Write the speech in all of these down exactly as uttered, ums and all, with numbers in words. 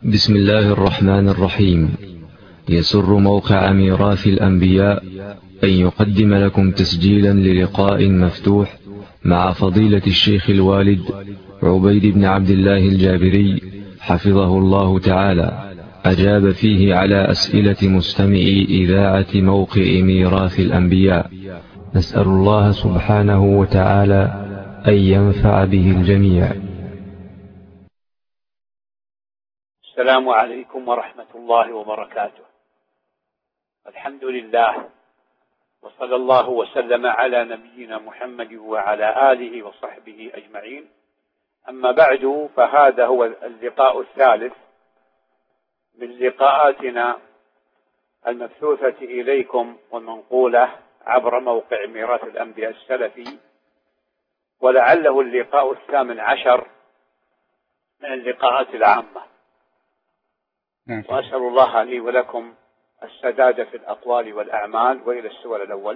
بسم الله الرحمن الرحيم. يسر موقع ميراث الأنبياء أن يقدم لكم تسجيلا للقاء مفتوح مع فضيلة الشيخ الوالد عبيد بن عبد الله الجابري حفظه الله تعالى، أجاب فيه على أسئلة مستمعي إذاعة موقع ميراث الأنبياء. نسأل الله سبحانه وتعالى أن ينفع به الجميع. السلام عليكم ورحمة الله وبركاته. الحمد لله، وصلى الله وسلم على نبينا محمد وعلى آله وصحبه أجمعين. أما بعد، فهذا هو اللقاء الثالث من لقاءاتنا المبثوثة إليكم والمنقولة عبر موقع ميراث الأنبياء السلفي، ولعله اللقاء الثامن عشر من اللقاءات العامة. وأسأل الله لي ولكم السداد في الأقوال والأعمال. وإلى السؤال الأول.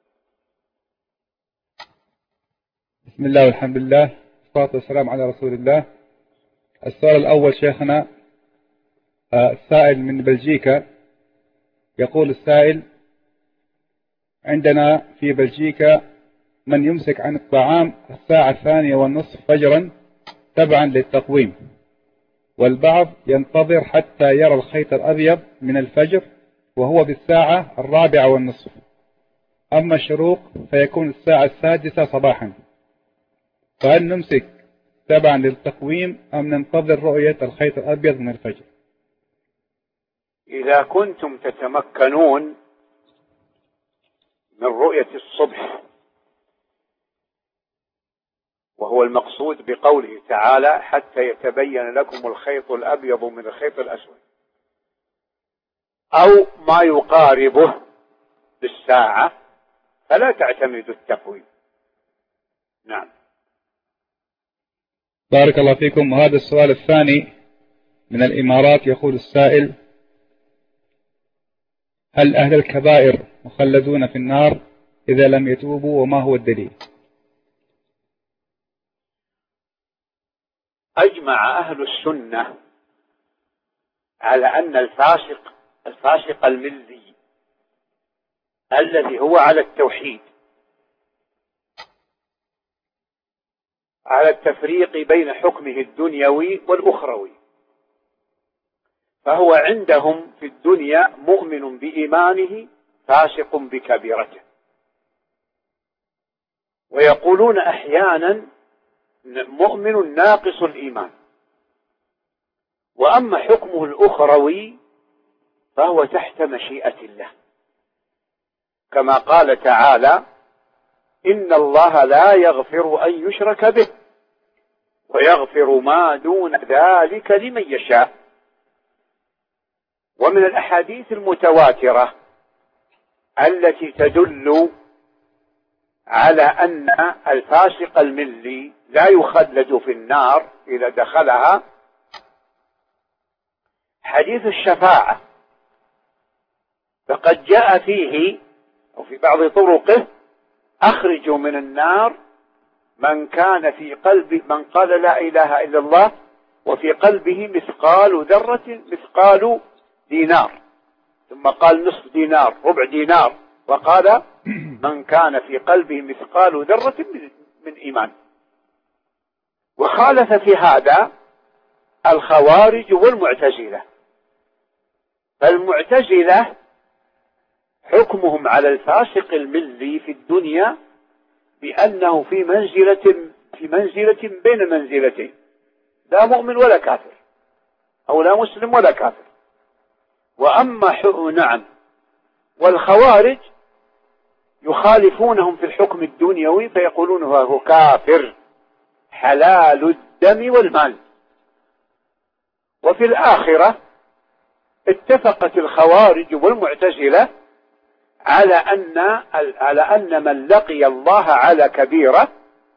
بسم الله والحمد لله والصلاة والسلام على رسول الله. السؤال الأول شيخنا، السائل من بلجيكا، يقول السائل: عندنا في بلجيكا من يمسك عن الطعام الساعة الثانية والنصف فجرا تبعا للتقويم، والبعض ينتظر حتى يرى الخيط الأبيض من الفجر وهو بالساعة الرابعة والنصف، أما الشروق فيكون الساعة السادسة صباحا، فهل نمسك تبعا للتقويم أم ننتظر رؤية الخيط الأبيض من الفجر؟ إذا كنتم تتمكنون من رؤية الصبح، وهو المقصود بقوله تعالى: حتى يتبين لكم الخيط الأبيض من الخيط الأسود، أو ما يقاربه بالساعة، فلا تعتمدوا التقويم. نعم. بارك الله فيكم. وهذا السؤال الثاني من الإمارات، يقول السائل: هل أهل الكبائر مخلدون في النار إذا لم يتوبوا، وما هو الدليل؟ أجمع أهل السنة على أن الفاسق الفاسق الملي الذي هو على التوحيد، على التفريق بين حكمه الدنيوي والأخروي، فهو عندهم في الدنيا مؤمن بإيمانه فاسق بكبيرته، ويقولون أحيانا مؤمن ناقص الإيمان. وأما حكمه الأخروي فهو تحت مشيئة الله، كما قال تعالى: إن الله لا يغفر أن يشرك به ويغفر ما دون ذلك لمن يشاء. ومن الأحاديث المتواترة التي تدل على أن الفاسق الملي لا يخلد في النار إذا دخلها حديث الشفاعة، فقد جاء فيه أو في بعض طرقه: أخرجوا من النار من كان في قلب من قال لا إله إلا الله وفي قلبه مثقال ذرة مثقال دينار، ثم قال نصف دينار، ربع دينار، وقال من كان في قلبه مثقال ذرة من إيمان. وخالف في هذا الخوارج والمعتزلة. فالمعتزلة حكمهم على الفاسق الملي في الدنيا بأنه في منزلة في منزلة بين منزلتين، لا مؤمن ولا كافر، أو لا مسلم ولا كافر. وأما نعم والخوارج يخالفونهم في الحكم الدنيوي، فيقولون هو كافر حلال الدم والمال. وفي الآخرة اتفقت الخوارج والمعتزلة على أن على أن من لقي الله على كبيرة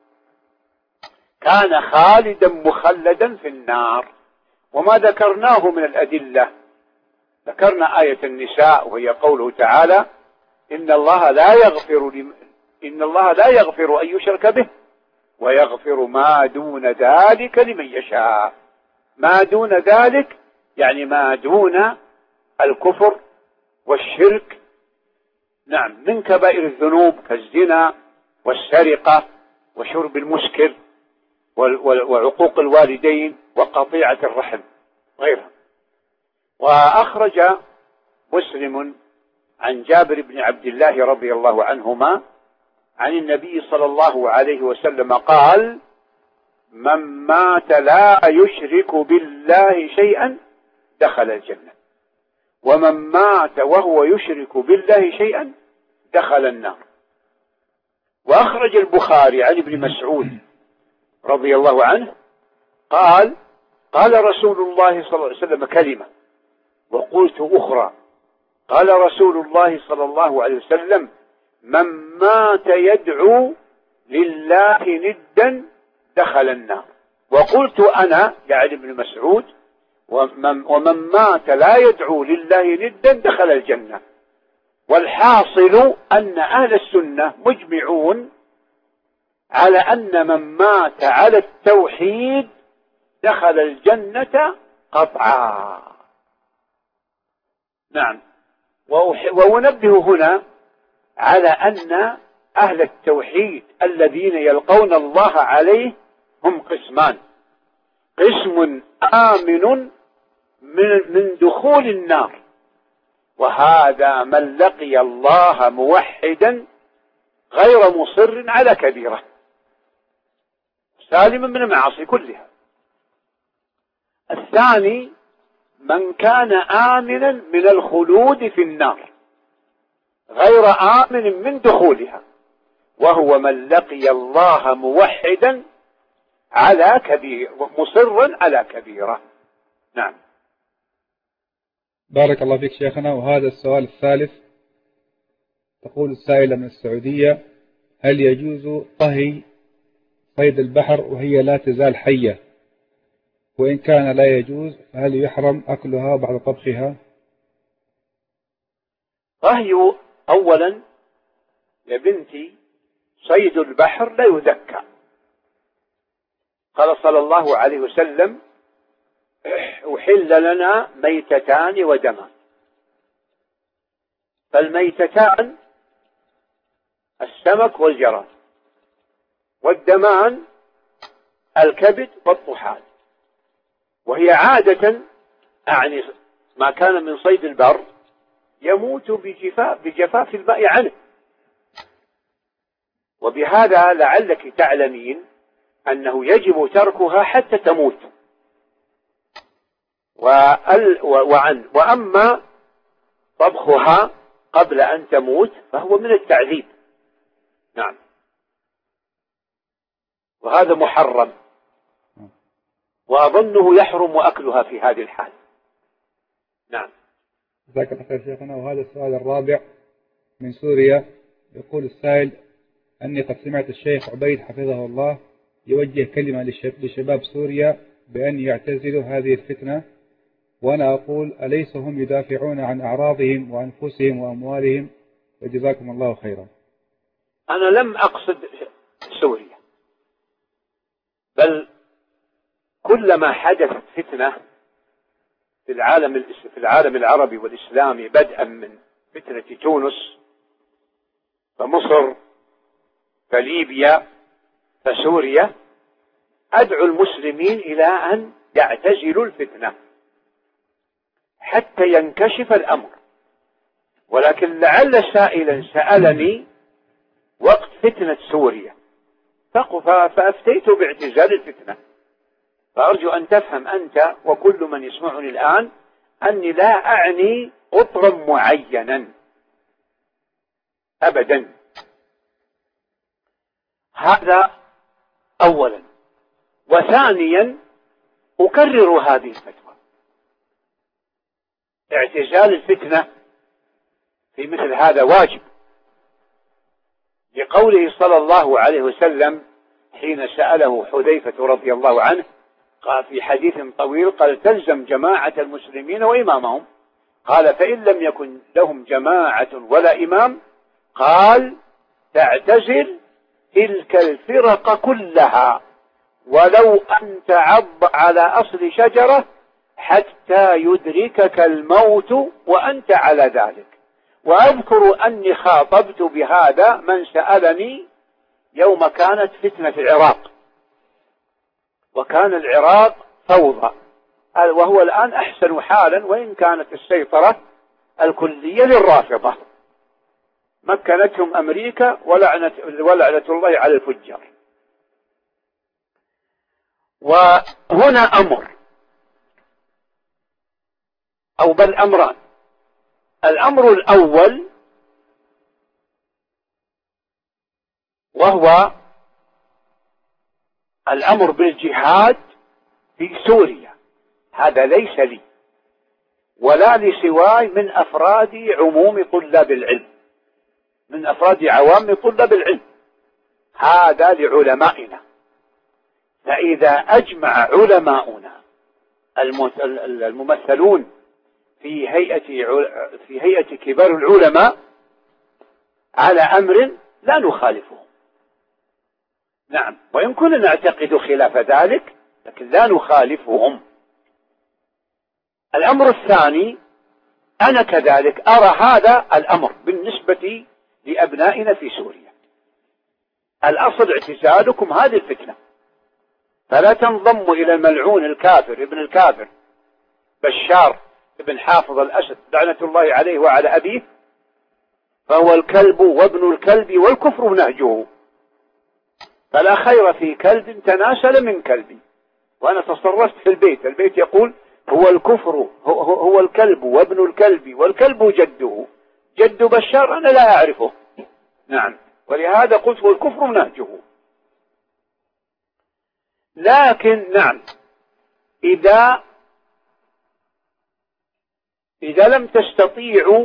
كان خالدا مخلدا في النار. وما ذكرناه من الأدلة، ذكرنا آية النساء، وهي قوله تعالى: إن الله لا يغفر لم... إن الله لا يغفر أن يشرك به ويغفر ما دون ذلك لمن يشاء. ما دون ذلك يعني ما دون الكفر والشرك، نعم، من كبائر الذنوب كالزنا والسرقة وشرب المسكر وعقوق الوالدين وقطيعة الرحم غيرها. وأخرج مسلم عن جابر بن عبد الله رضي الله عنهما عن النبي صلى الله عليه وسلم قال: من مات لا يشرك بالله شيئا دخل الجنة، ومن مات وهو يشرك بالله شيئا دخل النار. وأخرج البخاري عن ابن مسعود رضي الله عنه قال: قال رسول الله صلى الله عليه وسلم كلمة وقلت أخرى، قال رسول الله صلى الله عليه وسلم: من مات يدعو لله ندا دخل النار. وقلت أنا يعني ابن مسعود: ومن, ومن مات لا يدعو لله ندا دخل الجنة. والحاصل أن أهل السنة مجمعون على أن من مات على التوحيد دخل الجنة قطعا. نعم. وأنبه هنا على أن أهل التوحيد الذين يلقون الله عليه هم قسمان: قسم آمن من دخول النار، وهذا من لقي الله موحدا غير مصر على كبيرة سالما من المعاصي كلها. الثاني من كان آمنا من الخلود في النار غير آمن من دخولها، وهو من لقي الله موحدا على كبير مصرا على كبيرة. نعم. بارك الله فيك شيخنا. وهذا السؤال الثالث، تقول السائلة من السعودية: هل يجوز طهي صيد البحر وهي لا تزال حية؟ وإن كان لا يجوز فهل يحرم أكلها بعد طبخها؟ طهي أولا يا بنتي صيد البحر لا يذكى. قال صلى الله عليه وسلم: أحل لنا ميتتان ودمان. فالميتتان السمك والجراد، والدمان الكبد والطحال. وهي عادة أعني ما كان من صيد البر يموت بجفاف, بجفاف الماء عنه. وبهذا لعلك تعلمين أنه يجب تركها حتى تموت. وعن وأما طبخها قبل أن تموت فهو من التعذيب. نعم. وهذا محرم، وأظنه يحرم أكلها في هذه الحال. نعم. جزاك الله خير شيخنا. وهذا السؤال الرابع من سوريا، يقول السائل أني قد سمعت الشيخ عبيد حفظه الله يوجه كلمة لشباب سوريا بأن يعتزلوا هذه الفتنة، وأنا أقول: أليس هم يدافعون عن أعراضهم وأنفسهم وأموالهم؟ وجزاكم الله خيرا. أنا لم أقصد سوريا، بل كلما حدثت فتنة في العالم في العالم العربي والإسلامي، بدءا من فتنة تونس فمصر فليبيا فسوريا، أدعو المسلمين إلى أن يعتزلوا الفتنة حتى ينكشف الأمر. ولكن لعل سائلا سألني وقت فتنة سوريا فأفتيت باعتزال الفتنة. فأرجو أن تفهم أنت وكل من يسمعني الآن أني لا أعني قطرا معينا أبدا. هذا أولا. وثانيا أكرر هذه الفتوى: اعتزال الفتنة في مثل هذا واجب، لقوله صلى الله عليه وسلم حين سأله حذيفة رضي الله عنه قال في حديث طويل، قال: تلزم جماعة المسلمين وإمامهم. قال: فإن لم يكن لهم جماعة ولا إمام، قال: تعتزل تلك الفرق كلها ولو أن تعض على أصل شجرة حتى يدركك الموت وأنت على ذلك. وأذكر أني خاطبت بهذا من سألني يوم كانت فتنة العراق، وكان العراق فوضى، وهو الآن أحسن حالا، وإن كانت السيطرة الكلية للرافضة مكنتهم أمريكا ولعنة, ولعنة الله على الفجار. وهنا أمر أو بل أمران. الأمر الأول وهو الأمر بالجهاد في سوريا، هذا ليس لي ولا لسواي من أفراد عموم طلاب العلم، من أفراد عوام طلاب العلم، هذا لعلمائنا. فإذا أجمع علماؤنا الممثلون في هيئة في هيئة كبار العلماء على أمر لا نخالفه، نعم، وإن كنا نعتقد خلاف ذلك لكن لا نخالفهم. الأمر الثاني، أنا كذلك أرى هذا الأمر بالنسبة لأبنائنا في سوريا، الأصل اعتزالكم هذه الفتنة، فلا تنضموا إلى الملعون الكافر ابن الكافر بشار ابن حافظ الأسد لعنة الله عليه وعلى أبيه، فهو الكلب وابن الكلب والكفر نهجه، فلا خير في كلب تناسل من كلبي. وأنا تصرفت في البيت، البيت يقول هو الكفر هو, هو الكلب وابن الكلب والكلب جده، جد بشار أنا لا أعرفه، نعم، ولهذا قلت هو الكفر نهجه. لكن نعم، إذا إذا لم تستطيعوا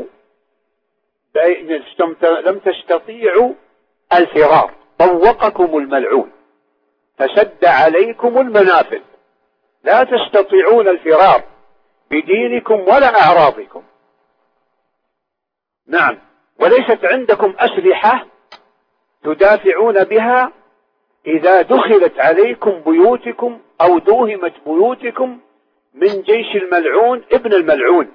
لم تستطيعوا الفرار طوقكم الملعون فسد عليكم المنافذ، لا تستطيعون الفرار بدينكم ولا أعراضكم، نعم، وليست عندكم أسلحة تدافعون بها إذا دخلت عليكم بيوتكم أو دوهمت بيوتكم من جيش الملعون ابن الملعون.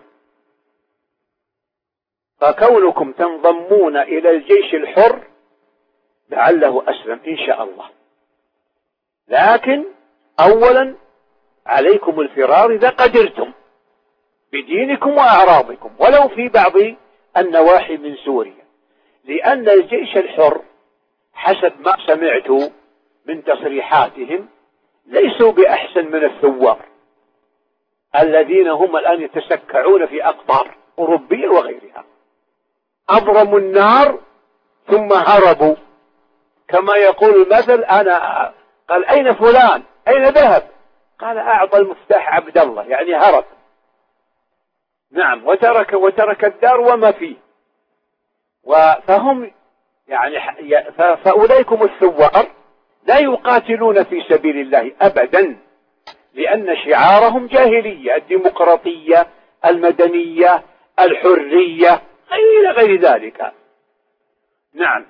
فكونكم تنضمون إلى الجيش الحر لعله أسلم إن شاء الله، لكن أولا عليكم الفرار إذا قدرتم بدينكم وأعراضكم ولو في بعض النواحي من سوريا، لأن الجيش الحر حسب ما سمعت من تصريحاتهم ليسوا بأحسن من الثوار الذين هم الآن يتسكعون في أقطار أوروبية وغيرها، أضرموا النار ثم هربوا، كما يقول المثل أنا قال أين فلان أين ذهب؟ قال أعطى المفتاح عبد الله، يعني هرب، نعم، وترك وترك الدار وما فيه. فهم يعني فأولئكم الثوار لا يقاتلون في سبيل الله أبدا، لأن شعارهم جاهلية، الديمقراطية، المدنية، الحرية، إلى غير ذلك، نعم.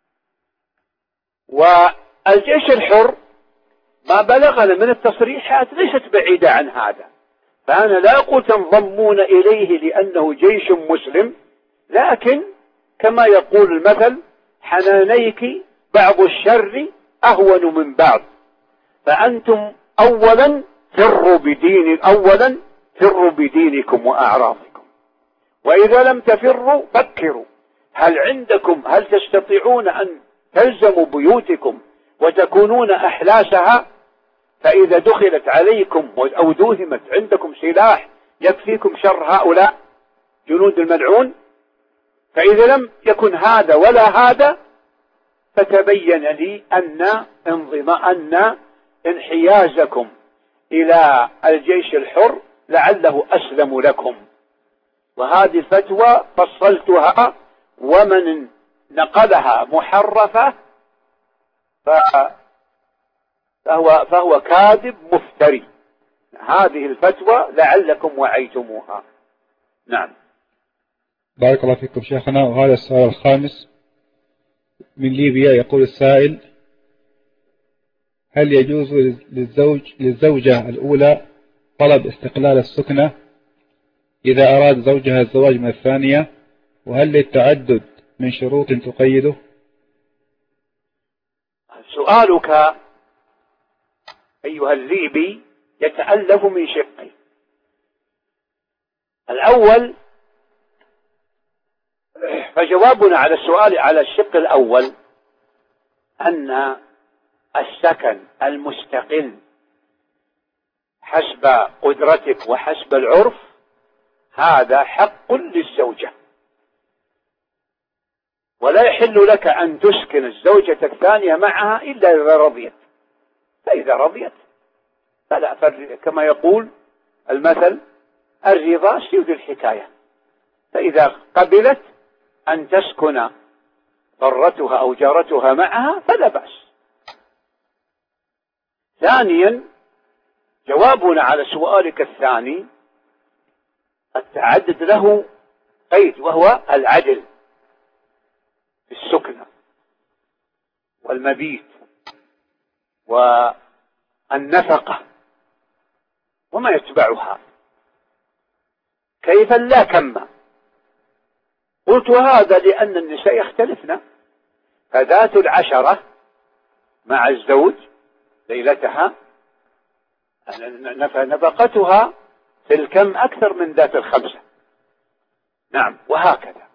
والجيش الحر ما بلغنا من التصريحات ليست بعيدة عن هذا، فأنا لا أقول تنضمون إليه لأنه جيش مسلم، لكن كما يقول المثل حنانيك بعض الشر أهون من بعض، فأنتم أولا فروا بدين أولا فروا بدينكم وأعراضكم، وإذا لم تفروا فكروا هل عندكم هل تستطيعون أن تلزموا بيوتكم وتكونون أحلاسها، فإذا دخلت عليكم أو دوهمت عندكم سلاح يكفيكم شر هؤلاء جنود الملعون. فإذا لم يكن هذا ولا هذا فتبين لي أن انضماء أن انحيازكم إلى الجيش الحر لعله أسلم لكم. وهذه الفتوى فصلتها، ومن نقلها محرفة فهو, فهو كاذب مفتري. هذه الفتوى لعلكم وعيتموها. نعم. بارك الله فيكم شيخنا. وهذا السؤال الخامس من ليبيا، يقول السائل: هل يجوز للزوج للزوجة الأولى طلب استقلال السكنة إذا أراد زوجها الزواج من الثانية؟ وهل للتعدد من شروط تقيده؟ سؤالك أيها الليبي يتألف من شقين. الأول، فجوابنا على السؤال على الشق الأول أن السكن المستقل حسب قدرتك وحسب العرف هذا حق للزوجة، ولا يحل لك أن تسكن الزوجة الثانية معها إلا إذا رضيت، فإذا رضيت فلا، كما يقول المثل الرضا سيد الحكاية، فإذا قبلت أن تسكن ضرتها أو جارتها معها فلا بأس. ثانيا، جوابنا على سؤالك الثاني، التعدد له قيد وهو العدل في السكنة والمبيت والنفقة وما يتبعها، كيف لا كما. قلت هذا لأن النساء يختلفن، فذات العشرة مع الزوج ليلتها نفقتها في الكم أكثر من ذات الخمسة، نعم، وهكذا.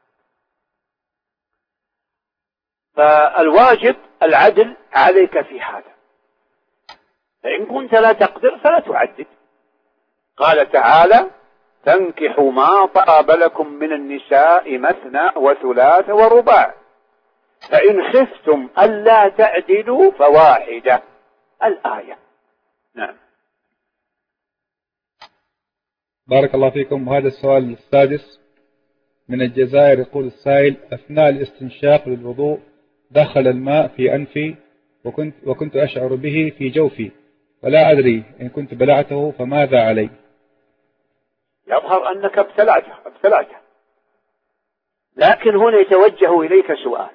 فالواجب العدل عليك في هذا، فإن كنت لا تقدر فلا تعدد. قال تعالى: تنكحوا ما طاب لكم من النساء مثنى وثلاث ورباع فإن خفتم ألا تعدلوا فواحدة، الآية. نعم. بارك الله فيكم. وهذا السؤال السادس من الجزائر، يقول السائل: أثناء الاستنشاق للوضوء دخل الماء في أنفي وكنت, وكنت أشعر به في جوفي ولا أدري إن كنت بلعته، فماذا علي؟ يظهر أنك ابتلعته ابتلعته لكن هنا يتوجه إليك سؤال.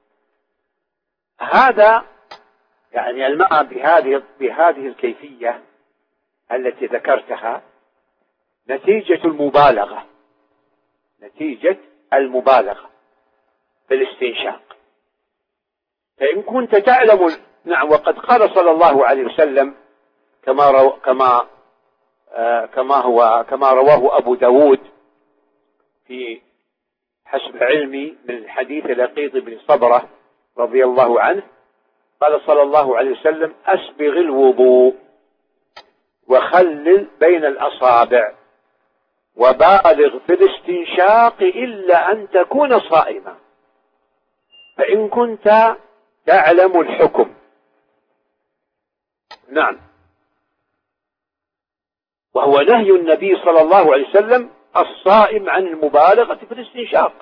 هذا يعني الماء بهذه بهذه الكيفية التي ذكرتها نتيجة المبالغة نتيجة المبالغة في الاستنشاق. فإن كنت تعلم، نعم، وقد قال صلى الله عليه وسلم كما رو كما آه كما هو كما رواه أبو داود في حسب علمي من حديث لقيط بن صبرة رضي الله عنه، قال صلى الله عليه وسلم: أسبغ الوضوء وخلل بين الأصابع وبالغ في الاستنشاق إلا أن تكون صائما. فإن كنت تعلم الحكم، نعم، وهو نهي النبي صلى الله عليه وسلم الصائم عن المبالغة في الاستنشاق،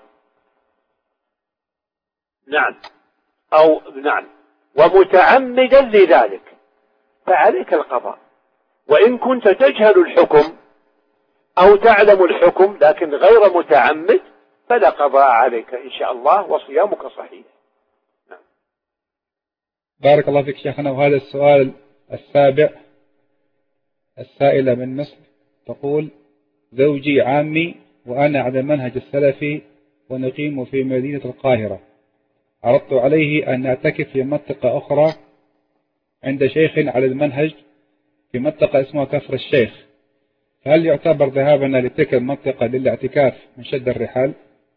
نعم، أو نعم، ومتعمدا لذلك فعليك القضاء. وإن كنت تجهل الحكم أو تعلم الحكم لكن غير متعمد فلا قضاء عليك إن شاء الله وصيامك صحيح. نعم. بارك الله فيك شيخنا. وهذا السؤال السابع، السائلة من مصر تقول: زوجي عامي وأنا على المنهج السلفي ونقيم في مدينة القاهرة، عرضت عليه أن نعتكف في منطقة أخرى عند شيخ على المنهج في منطقة اسمها كفر الشيخ، فهل يعتبر ذهابنا لتلك المنطقة للاعتكاف من شد الرحال؟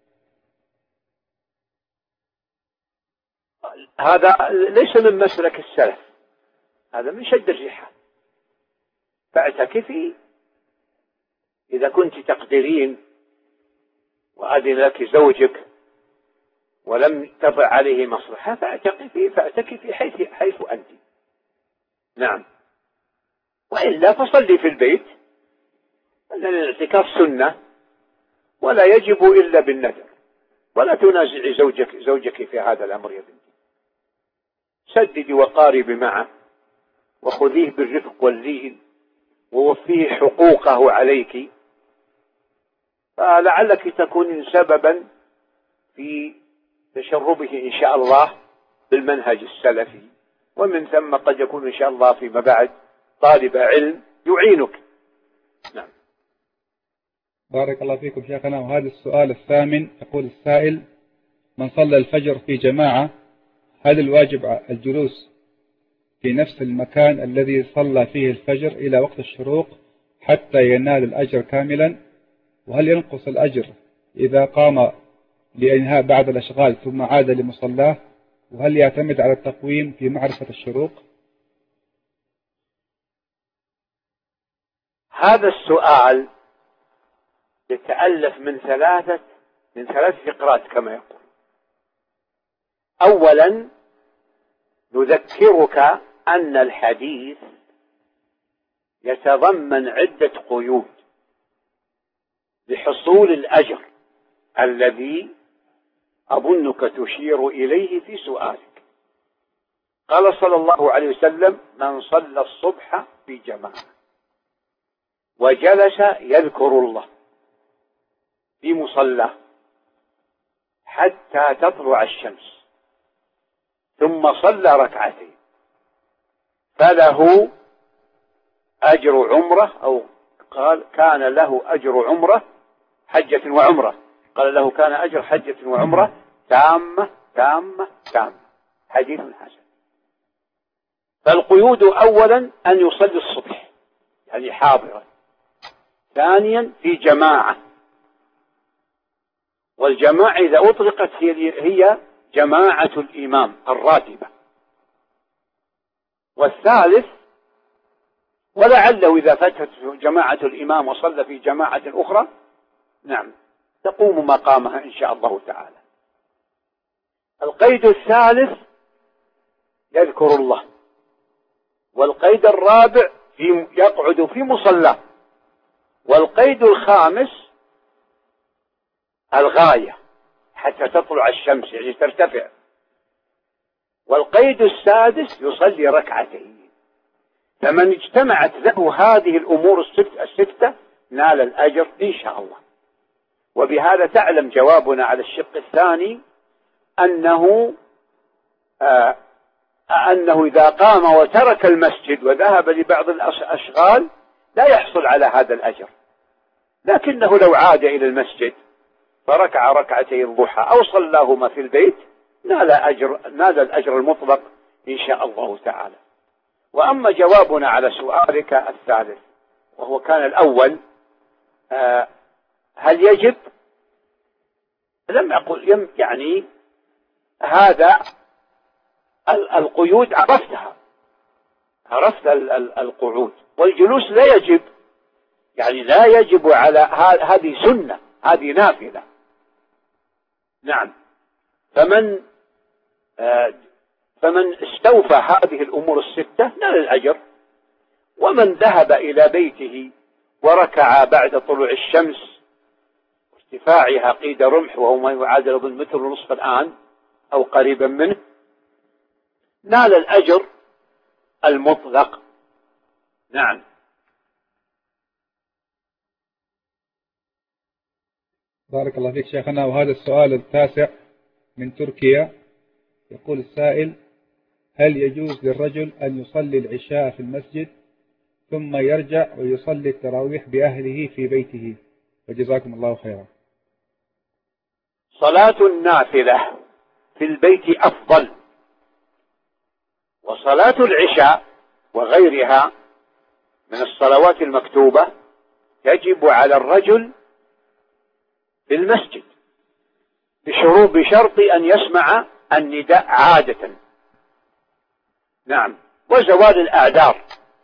هذا ليس من مسلك السلف، هذا من شد الرحال. فاعتكفي إذا كنت تقدرين وأذن لك زوجك ولم تضع عليه مصلحة فاعتكفي فاعتكفي حيث حيث أنت، نعم، وإلا فصلي في البيت، أن الاعتكاف سنة ولا يجب إلا بالنذر، ولا تنازعي زوجك زوجك في هذا الأمر يا بنتي. سددي وقاربي معه وخذيه بالرفق واللين ووفيه حقوقه عليك، فلعلك تكونين سببا في تشربه إن شاء الله بالمنهج السلفي، ومن ثم قد يكون إن شاء الله فيما بعد طالب علم يعينك بارك الله فيكم شيخنا. وهذا السؤال الثامن، يقول السائل: من صلى الفجر في جماعة، هل الواجب الجلوس في نفس المكان الذي صلى فيه الفجر إلى وقت الشروق حتى ينال الأجر كاملا؟ وهل ينقص الأجر إذا قام لإنهاء بعض الأشغال ثم عاد لمصلاه؟ وهل يعتمد على التقويم في معرفة الشروق؟ هذا السؤال يتألف من ثلاثة من ثلاث فقرات كما يقول. أولا نذكرك أن الحديث يتضمن عدة قيود لحصول الأجر الذي أظنك تشير إليه في سؤالك. قال صلى الله عليه وسلم: من صلى الصبح في جماعة وجلس يذكر الله في مصلاه حتى تطلع الشمس ثم صلى ركعتين فله أجر عمره، أو قال كان له أجر عمره حجة وعمرة، قال له كان أجر حجة وعمرة تامة تامة تامة. حديث حسن. فالقيود أولا أن يصلي الصبح يعني حاضرا. ثانيا في جماعة، والجماعة إذا أطلقت هي جماعة الإمام الراتبة. والثالث ولعله إذا فاتت جماعة الإمام وصلى في جماعة أخرى نعم تقوم مقامها إن شاء الله تعالى. القيد الثالث يذكر الله، والقيد الرابع في يقعد في مصلاه، والقيد الخامس الغاية حتى تطلع الشمس يعني ترتفع، والقيد السادس يصلي ركعتين. فمن اجتمعت له هذه الأمور الستة نال الأجر إن شاء الله. وبهذا تعلم جوابنا على الشق الثاني أنه آه أنه إذا قام وترك المسجد وذهب لبعض الأشغال لا يحصل على هذا الأجر، لكنه لو عاد إلى المسجد فركع ركعتي الضحى أو صلاهما في البيت نال أجر نال الأجر المطلق إن شاء الله تعالى. وأما جوابنا على سؤالك الثالث وهو كان الأول آه هل يجب؟ لم أقل يعني هذا القيود عرفتها، عرفت القعود، والجلوس لا يجب، يعني لا يجب على هذه سنة، هذه نافلة. نعم. فمن آه فمن استوفى هذه الأمور الستة نال الأجر. ومن ذهب إلى بيته وركع بعد طلوع الشمس ارتفاعها قيد رمح وهو ما يعادل بالمتر ونصف الآن أو قريبا منه نال الأجر المطلق. نعم. بارك الله فيك شيخنا. وهذا السؤال التاسع من تركيا، يقول السائل: هل يجوز للرجل أن يصلي العشاء في المسجد ثم يرجع ويصلي التراويح بأهله في بيته؟ وجزاكم الله خيرا. صلاة النافلة في البيت أفضل، وصلاة العشاء وغيرها من الصلوات المكتوبة يجب على الرجل في المسجد بشروط بشرط أن يسمع النداء عادة. نعم. وزوال الأعذار،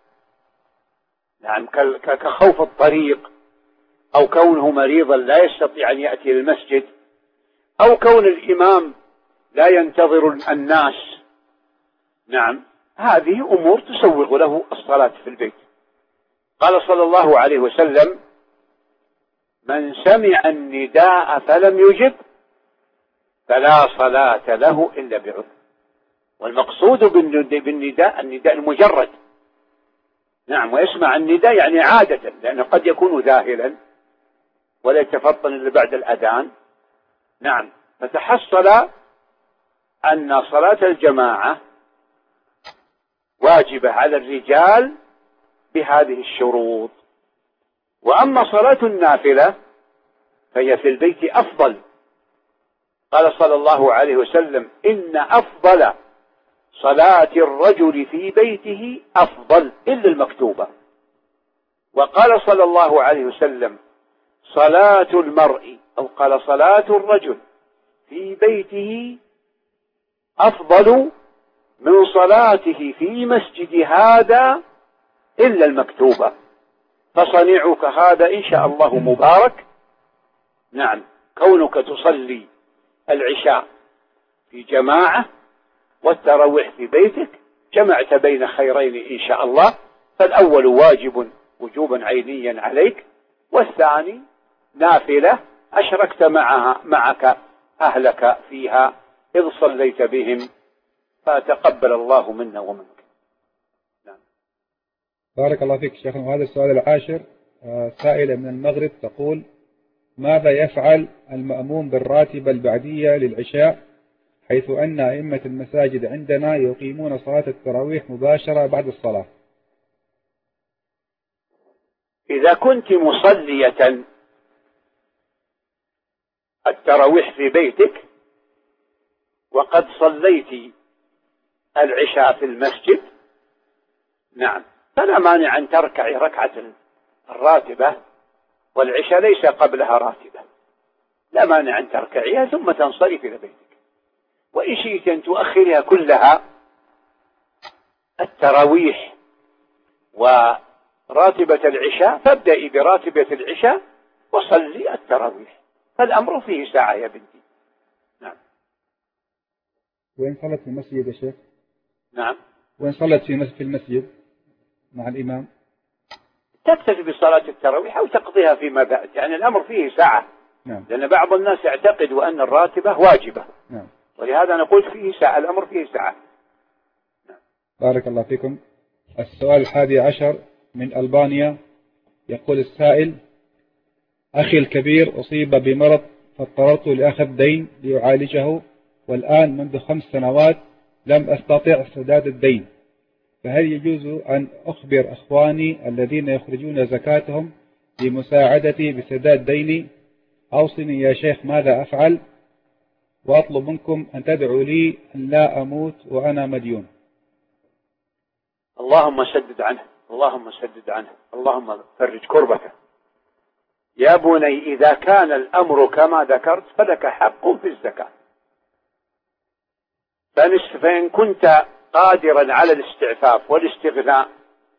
نعم كخوف الطريق أو كونه مريضا لا يستطيع أن يأتي للمسجد، أو كون الإمام لا ينتظر الناس. نعم. هذه أمور تسوغ له الصلاة في البيت. قال صلى الله عليه وسلم: من سمع النداء فلم يجب فلا صلاة له إلا بعذر. والمقصود بالنداء النداء المجرد. نعم. ويسمع النداء يعني عادة، لأنه قد يكون ذاهلا ولا يتفطن إلا بعد الأذان. نعم. فتحصل أن صلاة الجماعة واجبة على الرجال بهذه الشروط. وأما صلاة النافلة فهي في البيت أفضل. قال صلى الله عليه وسلم: إن أفضل صلاة الرجل في بيته أفضل إلا المكتوبة. وقال صلى الله عليه وسلم: صلاة المرء، أو قال صلاة الرجل في بيته أفضل من صلاته في مسجد هذا إلا المكتوبة. فصنيعك هذا إن شاء الله مبارك. نعم، كونك تصلي العشاء في جماعة والتراويح في بيتك جمعت بين خيرين إن شاء الله. فالأول واجب وجوبا عينيا عليك، والثاني نافلة أشركت معها معك أهلك فيها إذ صليت بهم، فتقبل الله منا ومنك. نعم. بارك الله فيك شيخنا. وهذا السؤال العاشر، سائلة من المغرب تقول: ماذا يفعل المأموم بالراتبة البعدية للعشاء، حيث أن أئمة المساجد عندنا يقيمون صلاة التراويح مباشرة بعد الصلاة؟ إذا كنت مصلية التراويح في بيتك وقد صليت العشاء في المسجد، نعم، فلا مانع أن تركعي ركعة الراتبة، والعشاء ليس قبلها راتبة، لا مانع أن تركعيها ثم تنصرف إلى بيتك. وإن شئت أن تؤخرها كلها التراويح وراتبة العشاء، فابدأي براتبة العشاء وصلي التراويح، فالأمر فيه ساعة يا بنتي. نعم. وين صلت في المسجد يا شيخ؟ نعم. وين صلت في المسجد مع الإمام؟ تكتفي بصلاة التراويح أو تقضيها فيما بعد، يعني الأمر فيه ساعة. نعم. لأن بعض الناس يعتقد أن الراتبة واجبة. نعم. ولهذا نقول فيه ساعة، الأمر فيه ساعة. نعم. بارك الله فيكم. السؤال الحادي عشر من ألبانيا، يقول السائل: أخي الكبير أصيب بمرض فاضطررت لأخذ دين ليعالجه، والآن منذ خمس سنوات لم أستطع سداد الدين، فهل يجوز أن أخبر أخواني الذين يخرجون زكاتهم لمساعدتي بسداد ديني؟ أوصني يا شيخ ماذا أفعل، وأطلب منكم أن تدعوا لي أن لا أموت وأنا مديون. اللهم سدد عنه، اللهم سدد عنه، اللهم فرج كربته. يا بني إذا كان الأمر كما ذكرت فلك حق في الزكاة، فإن كنت قادرا على الاستعفاف والاستغناء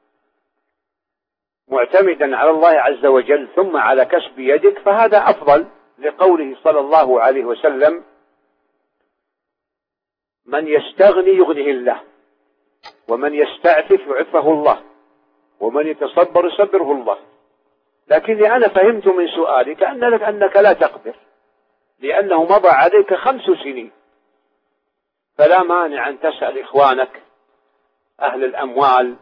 معتمدا على الله عز وجل ثم على كسب يدك فهذا أفضل، لقوله صلى الله عليه وسلم: من يستغني يغنيه الله، ومن يستعفف يعفه الله، ومن يتصبر يصبره الله. لكني أنا فهمت من سؤالك أنك, أنك لا تقدر، لأنه مضى عليك خمس سنين، فلا مانع أن تسأل إخوانك أهل الأموال،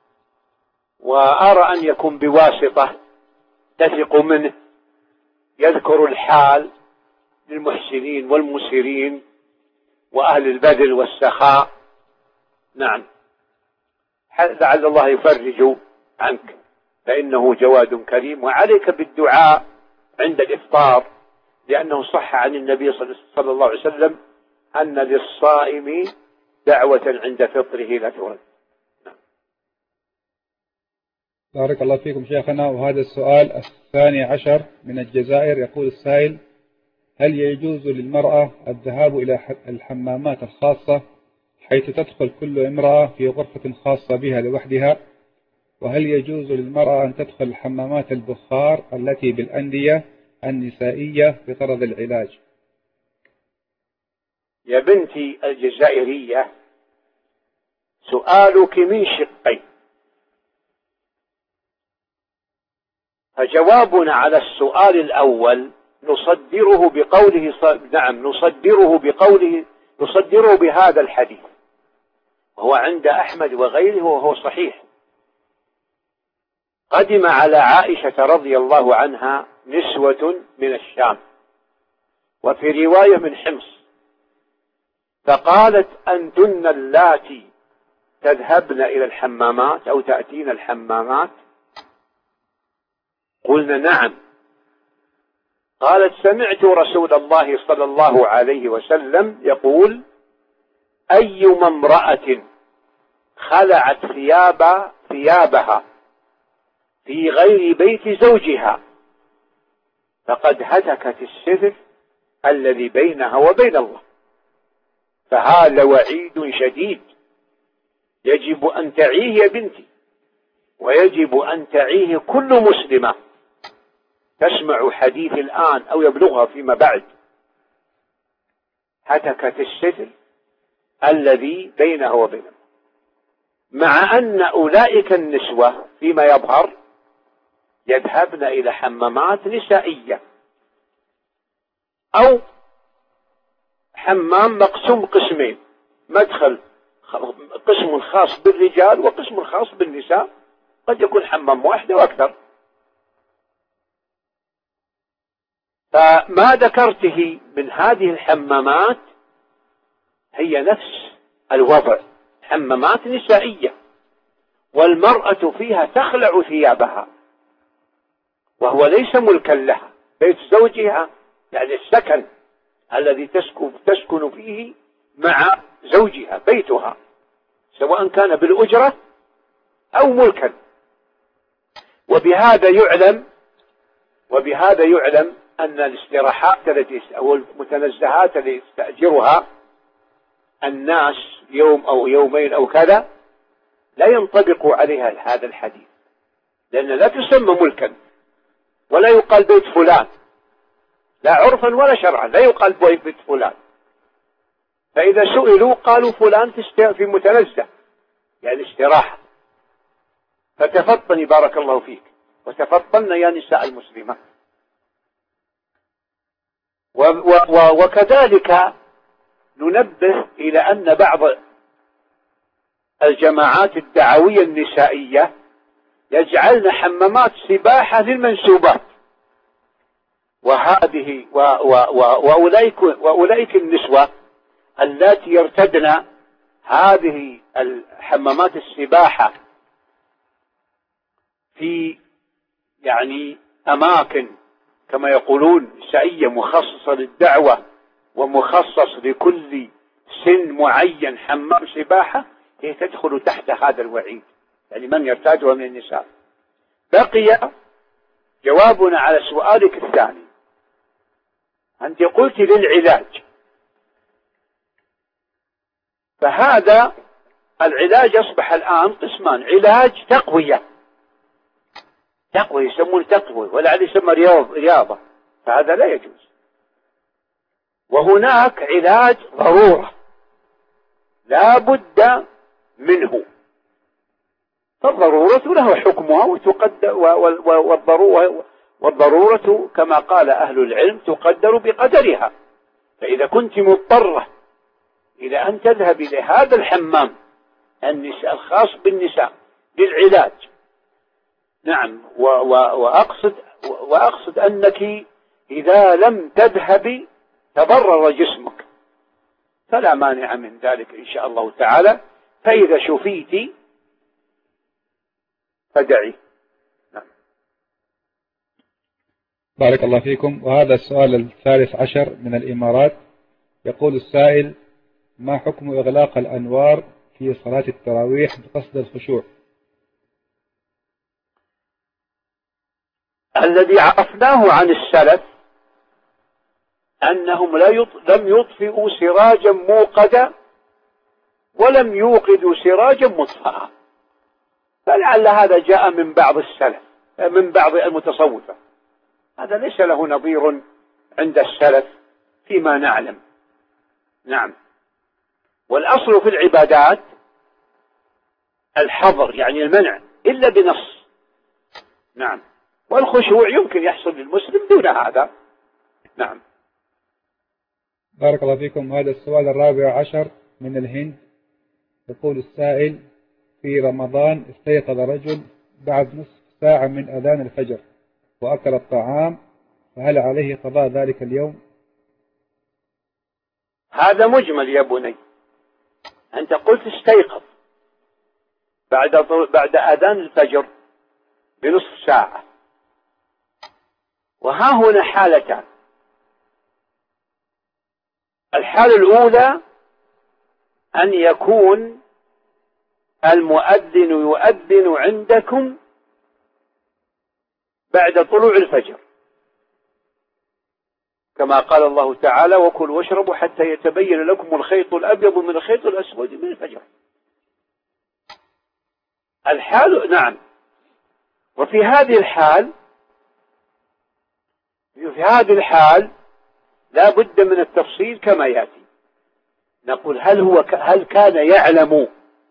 وأرى أن يكون بواسطة تثق منه يذكر الحال للمحسنين والمسيرين وأهل البذل والسخاء. نعم، لعل الله يفرج عنك، فإنه جواد كريم. وعليك بالدعاء عند الإفطار، لأنه صح عن النبي صلى الله عليه وسلم أن للصائم دعوة عند فطره لا ترد. بارك الله فيكم شيخنا. وهذا السؤال الثاني عشر من الجزائر، يقول السائل: هل يجوز للمرأة الذهاب إلى الحمامات الخاصة حيث تدخل كل امرأة في غرفة خاصة بها لوحدها؟ وهل يجوز للمرأة أن تدخل الحمامات البخار التي بالأندية النسائية بغرض العلاج؟ يا بنتي الجزائرية، سؤالك من شقين، فجوابنا على السؤال الأول نصدره بقوله ص... نعم نصدره بقوله نصدره بهذا الحديث، وهو عند أحمد وغيره وهو صحيح. قدم على عائشة رضي الله عنها نسوة من الشام، وفي رواية من حمص، فقالت: أنتن اللاتي تذهبن إلى الحمامات أو تأتين الحمامات؟ قلنا: نعم. قالت سمعت رسول الله صلى الله عليه وسلم يقول أيما امرأة خلعت ثياب ثيابها في غير بيت زوجها فقد هتكت الستر الذي بينها وبين الله. فهذا وعيد شديد يجب أن تعيه يا بنتي، ويجب أن تعيه كل مسلمة تسمع حديث الآن أو يبلغها فيما بعد. هتكت الستر الذي بينها وبين الله، مع أن أولئك النسوة فيما يظهر يذهبن إلى حمامات نسائية أو حمام مقسوم قسمين، مدخل قسم خاص بالرجال وقسم خاص بالنساء، قد يكون حمام واحد وأكثر. فما ذكرته من هذه الحمامات هي نفس الوضع، حمامات نسائية، والمرأة فيها تخلع ثيابها وهو ليس ملكا لها، بيت زوجها يعني السكن الذي تسكن, تسكن فيه مع زوجها، بيتها سواء كان بالأجرة أو ملكا. وبهذا يعلم وبهذا يعلم أن الاستراحات التي أو المتنزهات التي يستأجرها الناس يوم أو يومين أو كذا لا ينطبق عليها هذا الحديث، لأن لا تسمى ملكا ولا يقال بيت فلان، لا عرفا ولا شرعا لا يقال بيت فلان. فإذا سئلوا قالوا فلان في متنزه يعني استراحة. فتفطني بارك الله فيك وتفطن يا نساء المسلمات. وكذلك ننبه إلى أن بعض الجماعات الدعوية النسائية يجعلن حمامات سباحة للمنسوبات، وهذه و و و وأولئك, وأولئك النسوة التي يرتدن هذه الحمامات السباحة في يعني أماكن كما يقولون نسائية مخصصة للدعوة ومخصص لكل سن معين حمام سباحة، هي تدخل تحت هذا الوعيد، يعني من يرتادها من النساء. بقي جوابنا على سؤالك الثاني. أنت قلت للعلاج، فهذا العلاج أصبح الآن قسمان: علاج تقوية، تقوية يسمون تقوية ولعل يسمى رياضة، فهذا لا يجوز. وهناك علاج ضرورة لا بد منه، فالضرورة له حكمها وتقدر، والضرورة والضرورة كما قال أهل العلم تقدر بقدرها. فإذا كنت مضطرة إلى أن تذهب إلى هذا الحمام النساء الخاص بالنساء للعلاج، نعم، وأقصد, وأقصد أنك إذا لم تذهبي تضرر جسمك، فلا مانع من ذلك إن شاء الله تعالى. فإذا شفيتي فدعي. نعم. بارك الله فيكم. وهذا السؤال الثالث عشر من الإمارات، يقول السائل: ما حكم إغلاق الأنوار في صلاة التراويح بقصد الخشوع؟ الذي عرفناه عن السلف أنهم لا يط... لم يطفئوا سراجا موقدا ولم يوقدوا سراجا مطفأ، فلعل هذا جاء من بعض السلف، من بعض المتصوفة. هذا ليس له نظير عند السلف فيما نعلم. نعم. والأصل في العبادات الحظر، يعني المنع إلا بنص. نعم. والخشوع يمكن يحصل للمسلم دون هذا. نعم. بارك الله فيكم. هذا السؤال الرابع عشر من الهند، يقول السائل: في رمضان استيقظ رجل بعد نصف ساعة من أذان الفجر وأكل الطعام، فهل عليه قضاء ذلك اليوم؟ هذا مجمل يا بني. أنت قلت استيقظ بعد بعد أذان الفجر بنصف ساعة، وها هنا حالتان. الحالة الأولى أن يكون المؤذن يؤذن عندكم بعد طلوع الفجر، كما قال الله تعالى: وكلوا واشربوا حتى يتبين لكم الخيط الأبيض من الخيط الأسود من الفجر. الحال نعم. وفي هذه الحال في هذه الحال لا بد من التفصيل كما يأتي. نقول: هل هو ك... هل كان يعلم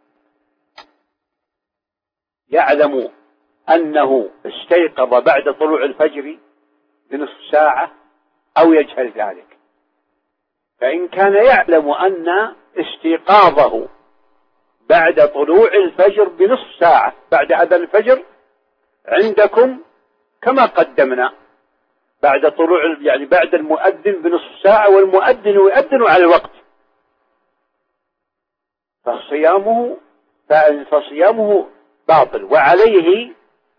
يعلم أنه استيقظ بعد طلوع الفجر بنصف ساعة أو يجهل ذلك؟ فإن كان يعلم أن استيقاظه بعد طلوع الفجر بنصف ساعة بعد أذان الفجر عندكم كما قدمنا بعد طلوع يعني بعد المؤذن بنصف ساعة، والمؤذن يؤذن على الوقت، فصيامه فصيامه باطل، وعليه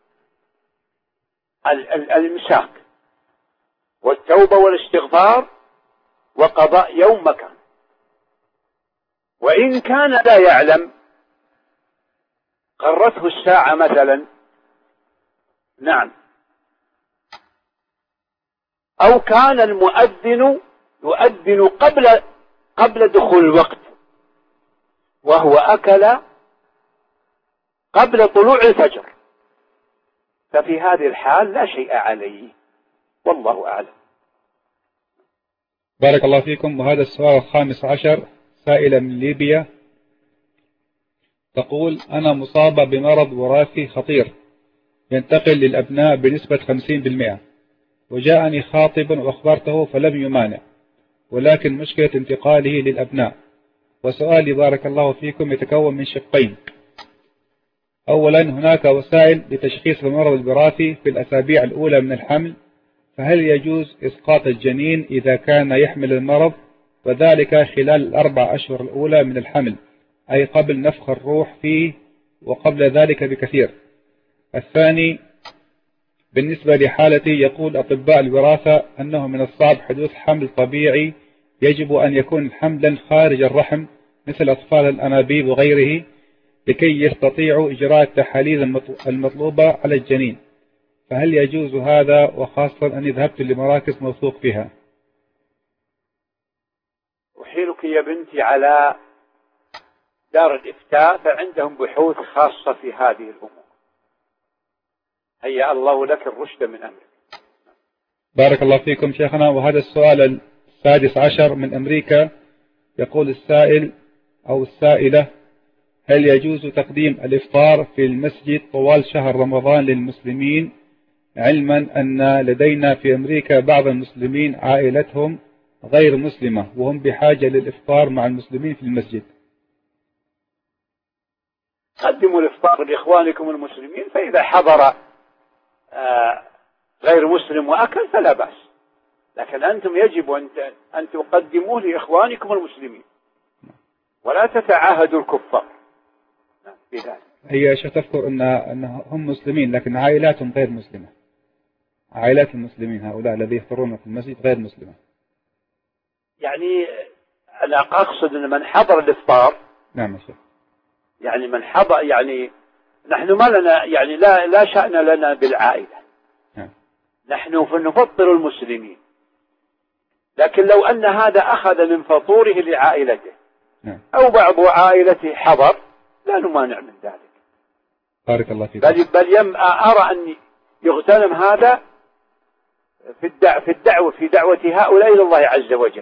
الإمساك والتوبة والاستغفار وقضاء يوم مكان. وإن كان لا يعلم، قرته الساعة مثلا، نعم، أو كان المؤذن يؤذن قبل قبل دخول الوقت وهو أكل قبل طلوع الفجر، ففي هذه الحال لا شيء عليه، والله أعلم. بارك الله فيكم. وهذا السؤال الخامس عشر، سائلة من ليبيا تقول: أنا مصابة بمرض وراثي خطير ينتقل للأبناء بنسبة خمسين بالمئة، وجاءني خاطب وأخبرته فلم يمانع، ولكن مشكلة انتقاله للأبناء. وسؤالي بارك الله فيكم يتكون من شقين: أولا، هناك وسائل لتشخيص المرض الوراثي في الأسابيع الأولى من الحمل، فهل يجوز إسقاط الجنين إذا كان يحمل المرض، وذلك خلال الأربع أشهر الأولى من الحمل، أي قبل نفخ الروح فيه وقبل ذلك بكثير؟ الثاني، بالنسبة لحالتي يقول أطباء الوراثة أنه من الصعب حدوث حمل طبيعي، يجب أن يكون حملا خارج الرحم مثل أطفال الأنابيب وغيره لكي يستطيعوا إجراء التحاليل المطلوبة على الجنين، فهل يجوز هذا، وخاصة أني ذهبت لمراكز موثوق فيها؟ أحيلك يا بنتي على دار الإفتاء، فعندهم بحوث خاصة في هذه الأمور. هيا الله لك الرشد من أمرك. بارك الله فيكم شيخنا. وهذا السؤال السادس عشر من أمريكا، يقول السائل أو السائلة: هل يجوز تقديم الإفطار في المسجد طوال شهر رمضان للمسلمين، علما أن لدينا في أمريكا بعض المسلمين عائلتهم غير مسلمة وهم بحاجة للإفطار مع المسلمين في المسجد؟ قدموا الإفطار لإخوانكم المسلمين، فإذا حضر غير مسلم وأكل فلا بأس، لكن أنتم يجب أن تقدموه لإخوانكم المسلمين ولا تتعاهدوا الكفار بذلك. هي شيخ تذكر أن هم مسلمين لكن عائلاتهم غير مسلمة، عائلات المسلمين هؤلاء الذين يفطرون في المسجد غير مسلمة. يعني أنا أقصد أن من حضر الإفطار، نعم شيخ، يعني من حضر، يعني نحن ما لنا، يعني لا لا شأن لنا بالعائلة، نعم. نحن نفطر المسلمين، لكن لو أن هذا أخذ من فطوره لعائلته، نعم، أو بعض عائلته حضر، لا نمانع من ذلك. بارك الله فيك. بل بل يم أرى أن يغتنم هذا في الدعوة في الدعوة في دعوة هؤلاء إلى الله عز وجل،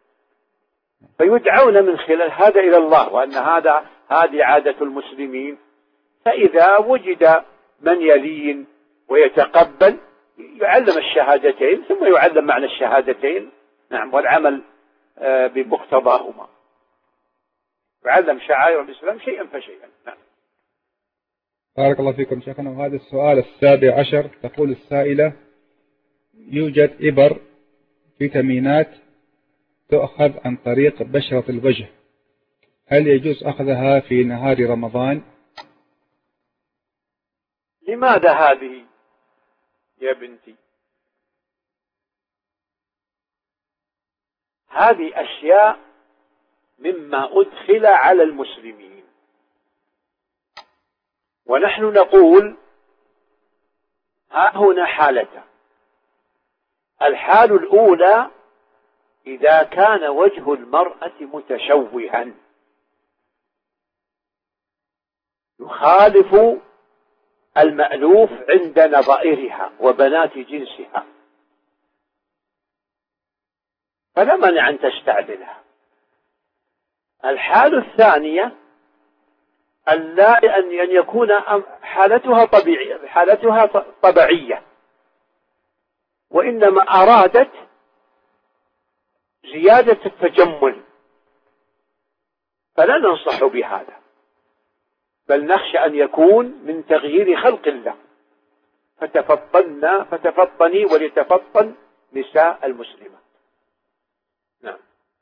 فيدعون من خلال هذا إلى الله، وأن هذا هذه عادة المسلمين، فإذا وجد من يلين ويتقبل يعلم الشهادتين ثم يعلم معنى الشهادتين، نعم، والعمل بمقتضاهما، يعلم شعائر الإسلام شيئا فشيئا. نعم. بارك الله فيكم شيخنا. وهذا السؤال السابع عشر، تقول السائلة: يوجد إبر فيتامينات تؤخذ عن طريق بشرة الوجه، هل يجوز أخذها في نهار رمضان؟ لماذا هذه يا بنتي؟ هذه أشياء مما أدخل على المسلمين. ونحن نقول ها هنا حالتان: الحال الأولى إذا كان وجه المرأة متشوها يخالف المألوف عند نظائرها وبنات جنسها، فلا مانع أن تستعدلها. الحال الثانية أن لا أن يكون حالتها طبيعية حالتها طبيعية وإنما أرادت زيادة التجمل، فلا ننصح بهذا، بل نخشى أن يكون من تغيير خلق الله، فتفطن فتفطني ولتفطن نساء المسلمات. نعم.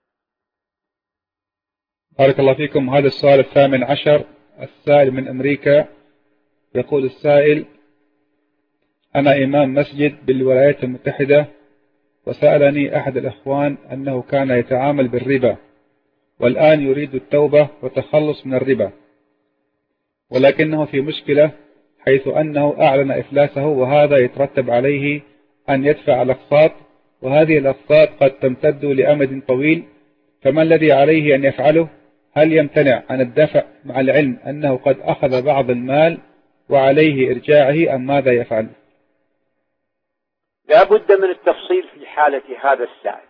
بارك الله فيكم. هذا السؤال الثامن عشر، السائل من أمريكا. يقول السائل: أنا إمام مسجد بالولايات المتحدة، وسألني أحد الأخوان أنه كان يتعامل بالربا والآن يريد التوبة والتخلص من الربا، ولكنه في مشكلة حيث أنه أعلن إفلاسه، وهذا يترتب عليه أن يدفع الأقساط، وهذه الأقساط قد تمتد لأمد طويل، فما الذي عليه أن يفعله؟ هل يمتنع عن الدفع مع العلم أنه قد أخذ بعض المال وعليه إرجاعه، أم ماذا يفعل؟ لا بد من التفصيل في حالة هذا السائل.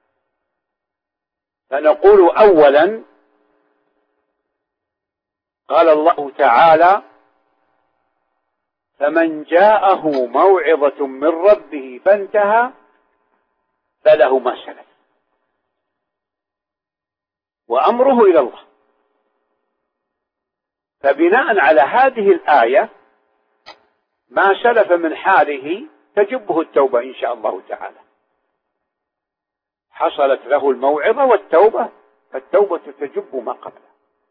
فنقول أولا: قال الله تعالى: فمن جاءه موعظة من ربه فانتهى فله ما سلف وأمره إلى الله. فبناء على هذه الآية ما سلف من حاله تجبه التوبة إن شاء الله تعالى، حصلت له الموعظة والتوبة، فالتوبة تجب ما قبله.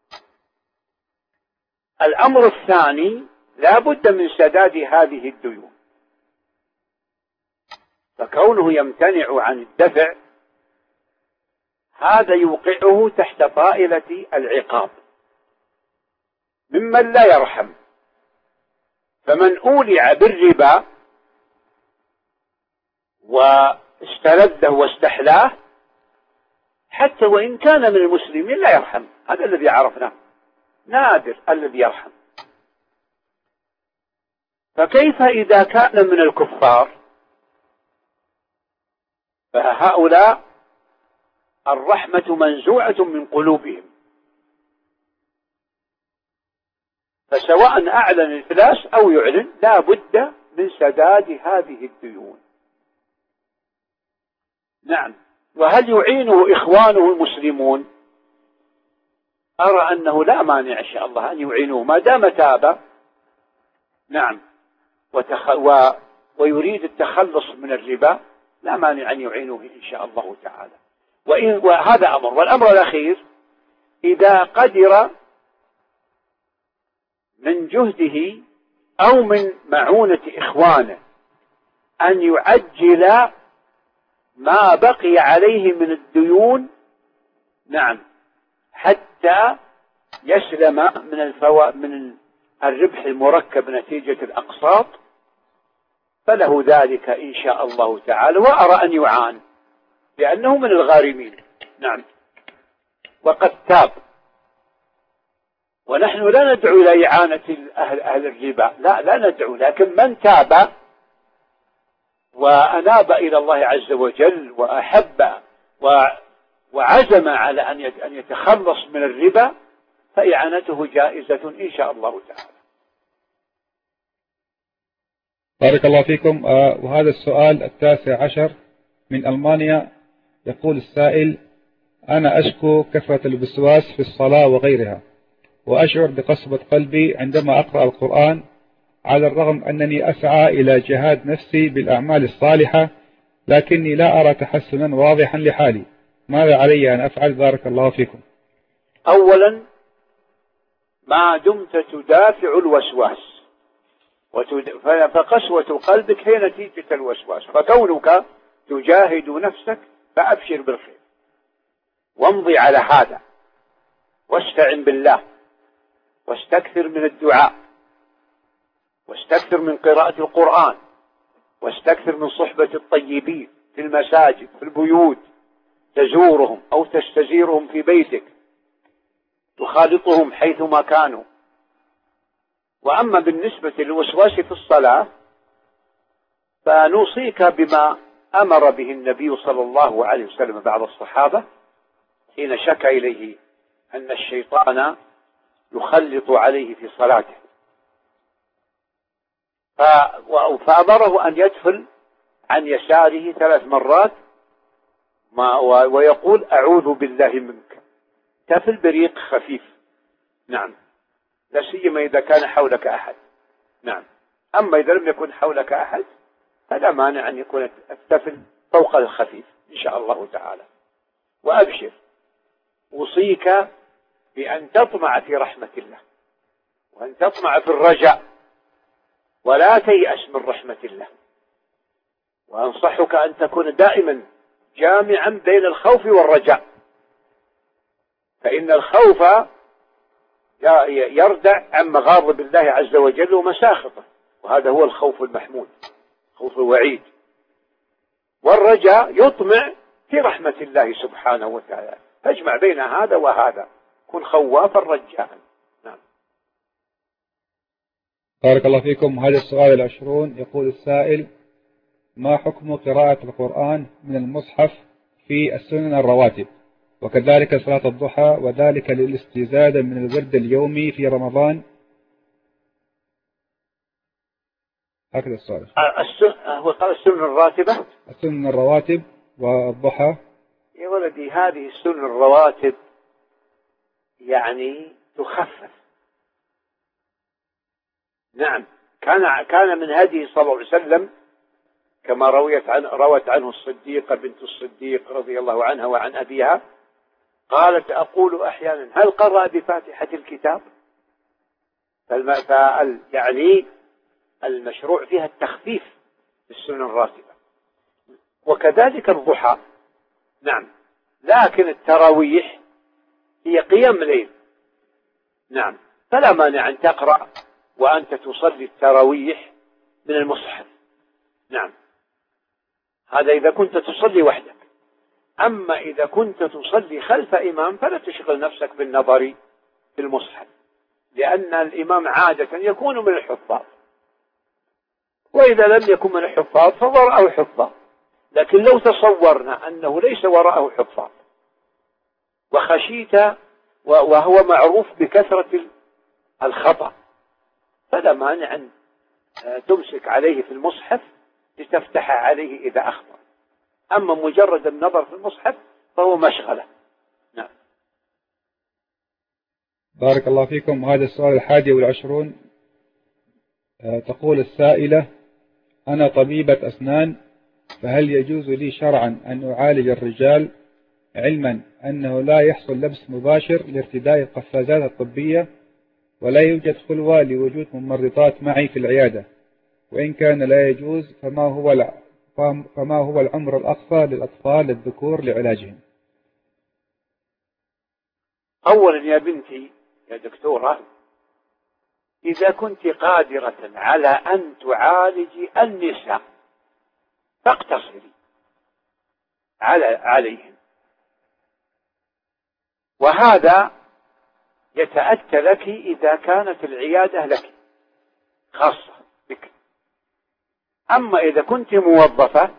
الأمر الثاني: لا بد من سداد هذه الديون، فكونه يمتنع عن الدفع هذا يوقعه تحت طائلة العقاب ممن لا يرحم. فمن أولع بالربا واستلذه واستحلاه حتى وإن كان من المسلمين لا يرحم، هذا الذي عرفناه، نادر الذي يرحم. فكيف إذا كان من الكفار؟ فهؤلاء الرحمة منزوعة من قلوبهم، فسواء أعلن الإفلاس أو يعلن لا بد من سداد هذه الديون. نعم. وهل يعينه إخوانه المسلمون؟ أرى أنه لا مانع إن شاء الله أن يعينوه ما دام تاب. نعم. وتخ... و... ويريد التخلص من الربا، لا مانع أن يعينوه إن شاء الله تعالى. وإن... وهذا أمر. والأمر الأخير: إذا قدر من جهده أو من معونة إخوانه أن يعجل ما بقي عليه من الديون، نعم، حتى يسلم من الفوا... من الربح المركب نتيجة الأقساط، فله ذلك إن شاء الله تعالى. وأرى أن يعان لأنه من الغارمين. نعم. وقد تاب، ونحن لا ندعو إلى إعانة أهل, أهل الربا، لا لا ندعو، لكن من تاب وأناب إلى الله عز وجل وأحب وعزم على أن يتخلص من الربا فإعانته جائزة إن شاء الله تعالى. بارك الله فيكم. وهذا السؤال التاسع عشر من ألمانيا. يقول السائل: أنا أشكو كثرة الوسواس في الصلاة وغيرها، وأشعر بقسوة قلبي عندما أقرأ القرآن، على الرغم أنني أسعى إلى جهاد نفسي بالأعمال الصالحة، لكني لا أرى تحسنا واضحا لحالي. ماذا علي أن أفعل؟ بارك الله فيكم. أولا، ما دمت تدافع الوسواس وتد... فقسوة قلبك هي نتيجة الوسواس، فكونك تجاهد نفسك فأبشر بالخير. وامضي على هذا، واستعن بالله، واستكثر من الدعاء، واستكثر من قراءة القرآن، واستكثر من صحبة الطيبين في المساجد في البيوت، تزورهم أو تستزيرهم في بيتك، تخالطهم حيثما كانوا. وأما بالنسبة للوسواس في الصلاة فنوصيك بما أمر به النبي صلى الله عليه وسلم بعض الصحابة حين شكى إليه أن الشيطان يخلط عليه في صلاته، فأمره أن يدخل عن يساره ثلاث مرات ويقول أعوذ بالله منك، تفل بريق خفيف. نعم، لا سيما إذا كان حولك أحد. نعم، أما إذا لم يكن حولك أحد فلا مانع أن يكون التفل فوق الخفيف إن شاء الله تعالى. وأبشر، أوصيك بأن تطمع في رحمة الله، وأن تطمع في الرجاء، ولا تيأس من رحمة الله. وأنصحك أن تكون دائما جامعا بين الخوف والرجاء، فإن الخوف يردع عن مغاضب الله عز وجل ومساخطه، وهذا هو الخوف المحمود، خوف الوعيد. والرجاء يطمع في رحمة الله سبحانه وتعالى، فاجمع بين هذا وهذا، كن خوافا رجاء. نعم. بارك الله فيكم. هذا السؤال العشرون، يقول السائل: ما حكم قراءة القرآن من المصحف في السنن الرواتب وكذلك صلاة الضحى، وذلك للاستزادة من الورد اليومي في رمضان؟ هكذا السؤال. هو قال السنن الراتبة، السنن الرواتب والضحى. يا ولدي هذه السنن الرواتب يعني تخفف. نعم، كان كان من هديه صلى الله عليه وسلم كما رويت عن روت عنه الصديقة بنت الصديق رضي الله عنها وعن أبيها، قالت: أقول أحيانا هل قرأ بفاتحة الكتاب؟ فال يعني المشروع فيها التخفيف في السنن الراتبة، وكذلك الضحى. نعم، لكن التراويح هي قيام ليل. نعم، فلا مانع أن تقرأ وأنت تصلي التراويح من المصحف. نعم، هذا إذا كنت تصلي وحدك. أما إذا كنت تصلي خلف إمام فلا تشغل نفسك بالنظر في المصحف، لأن الإمام عادة يكون من الحفاظ، وإذا لم يكن من الحفاظ فوراءه حفاظ. لكن لو تصورنا أنه ليس وراءه حفاظ وخشيت وهو معروف بكثرة الخطأ، فلا مانع أن تمسك عليه في المصحف لتفتح عليه إذا أخطأ. أما مجرد النظر في المصحف فهو مشغلة. نعم. بارك الله فيكم. هذا السؤال الحادي والعشرون، تقول السائلة: أنا طبيبة أسنان، فهل يجوز لي شرعا أن أعالج الرجال، علما أنه لا يحصل لبس مباشر لارتداء القفازات الطبية، ولا يوجد خلوة لوجود ممرضات معي في العيادة، وإن كان لا يجوز فما هو فما هو العمر الأقصى للأطفال الذكور لعلاجهم؟ أولا يا بنتي يا دكتورة، إذا كنت قادرة على أن تعالجي النساء فاقتصري على عليهم، وهذا يتأتى لك إذا كانت العيادة لك خاصة بك. أما إذا كنت موظفة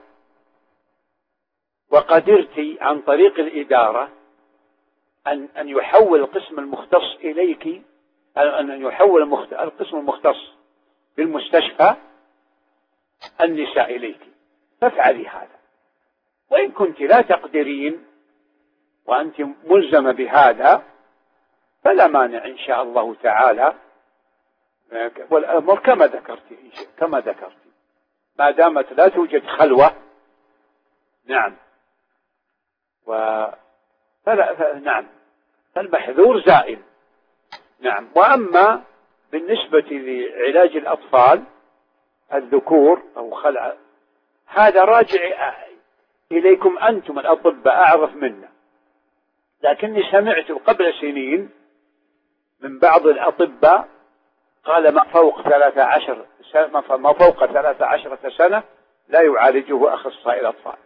وقدرت عن طريق الإدارة أن أن يحول القسم المختص إليك، أن يحول القسم المختص بالمستشفى النساء إليك، فافعلي هذا. وإن كنت لا تقدرين وأنت ملزمة بهذا فلا مانع إن شاء الله تعالى، والأمر كما ذكرت كما ذكرت ما دامت لا توجد خلوة. نعم، و فلا نعم فالمحذور زائل. نعم. وأما بالنسبة لعلاج الأطفال الذكور أو خلع، هذا راجع إليكم أنتم الأطباء أعرف منا. لكني سمعت قبل سنين من بعض الأطباء قال ما فوق ثلاثة عشر سنة ما فوق ثلاثة عشرة سنة لا يعالجه أخصائي الأطفال.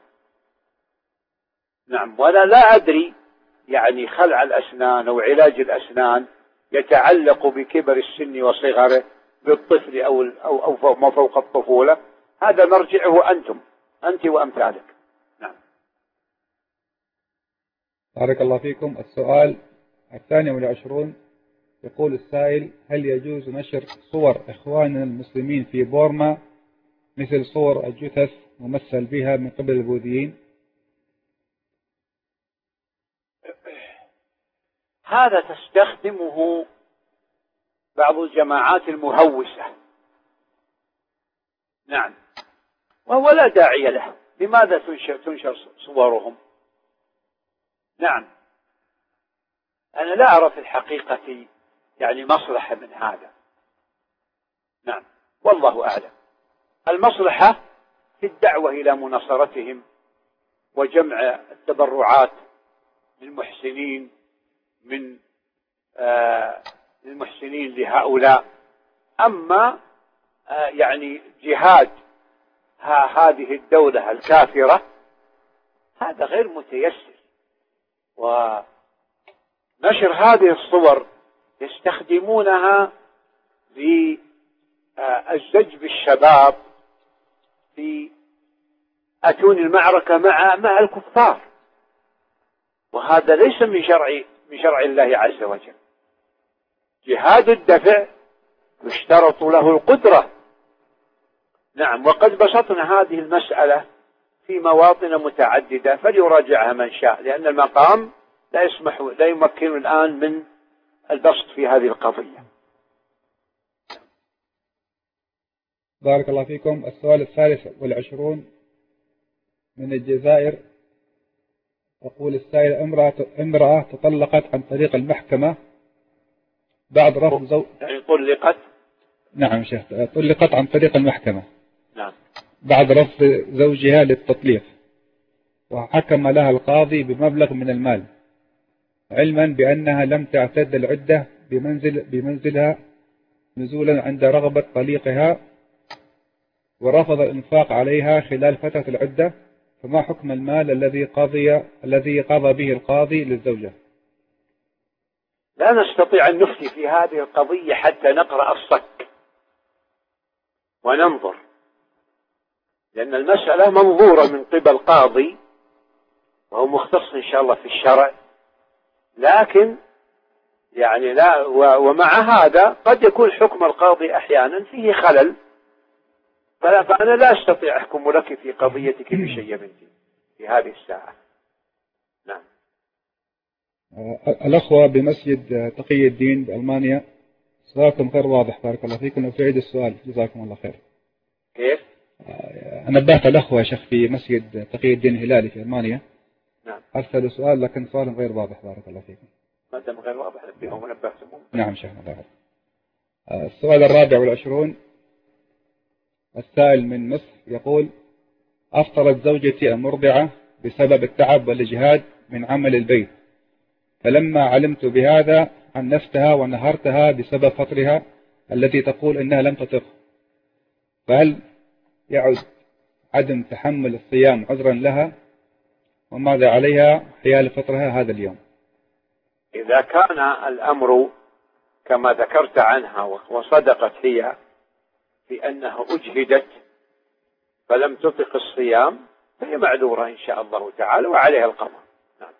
نعم. وأنا لا أدري يعني خلع الأسنان أو علاج الأسنان يتعلق بكبر السن وصغره بالطفل أو أو أو ما فوق الطفولة، هذا مرجعه أنتم أنت وأمثالك. نعم. بارك الله فيكم. السؤال الثاني والعشرون يقول السائل: هل يجوز نشر صور إخواننا المسلمين في بورما مثل صور الجثث ممثل بها من قبل البوذيين؟ هذا تستخدمه بعض الجماعات المهوسة. نعم. وهو لا داعي له. لماذا تنشر, تنشر صورهم؟ نعم. أنا لا أرى في الحقيقة يعني مصلحة من هذا. نعم. والله أعلم. المصلحة في الدعوة إلى مناصرتهم وجمع التبرعات للمحسنين من آه المحسنين لهؤلاء. أما آه يعني جهاد هذه الدولة الكافرة هذا غير متيسر. ونشر هذه الصور يستخدمونها للزج بالشباب في أتون المعركة مع مع الكفار، وهذا ليس من شرع من شرع الله عز وجل. جهاد الدفع يشترط له القدرة. نعم. وقد بسطنا هذه المسألة في مواطن متعددة فليراجعها من شاء، لأن المقام لا يسمح لا يمكن الآن من البسط في هذه القضية. بارك الله فيكم. السؤال الثالث والعشرون من الجزائر يقول السائل: امرأة, امرأة تطلقت عن طريق المحكمة بعد رفض زوج يعني طلقت. نعم شيخ، طلقت عن طريق المحكمة. نعم. بعد رفض زوجها للتطليق، وحكم لها القاضي بمبلغ من المال، علما بأنها لم تعتد العدة بمنزل بمنزلها نزولا عند رغبة طليقها، ورفض الإنفاق عليها خلال فترة العدة، فما حكم المال الذي قضي الذي قضى به القاضي للزوجة؟ لا نستطيع أن نفتي في هذه القضية حتى نقرأ الصك وننظر، لأن المسألة منظورة من قبل قاضي وهو مختص إن شاء الله في الشرع، لكن يعني لا ومع هذا قد يكون حكم القاضي أحيانا فيه خلل، فأنا لا أستطيع أحكم لك في قضيتك بشيء يا بنتي في هذه الساعة. نعم. الأخوة بمسجد تقي الدين بألمانيا سؤالكم غير واضح، بارك الله فيكم، لو تعيد السؤال جزاكم الله خير. كيف؟ نبهت الأخوة يا شيخ في مسجد تقي الدين الهلالي في ألمانيا. نعم. أرسلوا سؤال لكن سؤالهم غير واضح، بارك الله فيكم. ما دام غير واضح نبههم ونبهتهم. نعم شيخنا ظاهر. السؤال الرابع والعشرون السائل من مصر يقول: أفطرت زوجتي المرضعة بسبب التعب والإجهاد من عمل البيت، فلما علمت بهذا عنفتها ونهرتها بسبب فطرها التي تقول إنها لم تطق، فهل يعد عدم تحمل الصيام عذرا لها؟ وماذا عليها حيال فطرها هذا اليوم؟ إذا كان الأمر كما ذكرت عنها وصدقت هي في أنها أجهدت فلم تطق الصيام فهي معذورة إن شاء الله تعالى وعليها القضاء. نعم.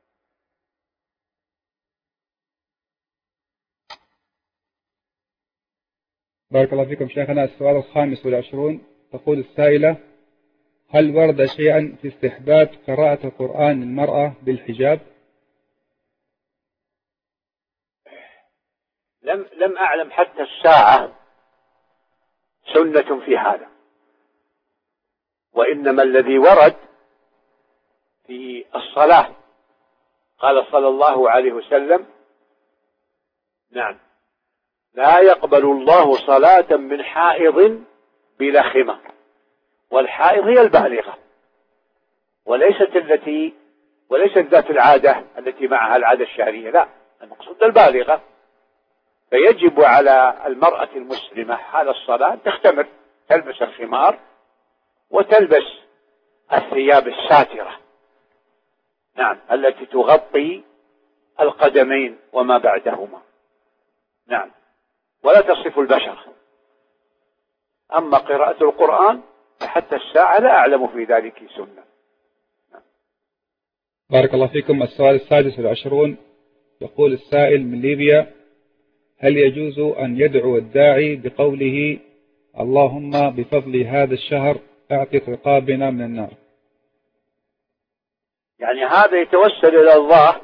بارك الله فيكم شيخنا. السؤال الخامس والعشرون تقول السائلة: هل ورد شيئا في استحباب قراءة القرآن للمرأة بالحجاب؟ لم لم أعلم حتى الساعة سنة في هذا، وإنما الذي ورد في الصلاة قال صلى الله عليه وسلم: نعم، لا يقبل الله صلاة من حائض بلا خمار، والحائض هي البالغة وليست التي وليست ذات العادة التي معها العادة الشهرية، لا، المقصود البالغة. فيجب على المرأة المسلمة حال الصلاة تختمر، تلبس الخمار وتلبس الثياب الساترة، نعم، التي تغطي القدمين وما بعدهما، نعم، ولا تصف البشر. أما قراءة القرآن حتى الساعة لا أعلم في ذلك سنة. نعم. بارك الله فيكم. السؤال السادس والعشرون، يقول السائل من ليبيا: هل يجوز أن يدعو الداعي بقوله اللهم بفضل هذا الشهر أعتق رقابنا من النار؟ يعني هذا يتوسل إلى الله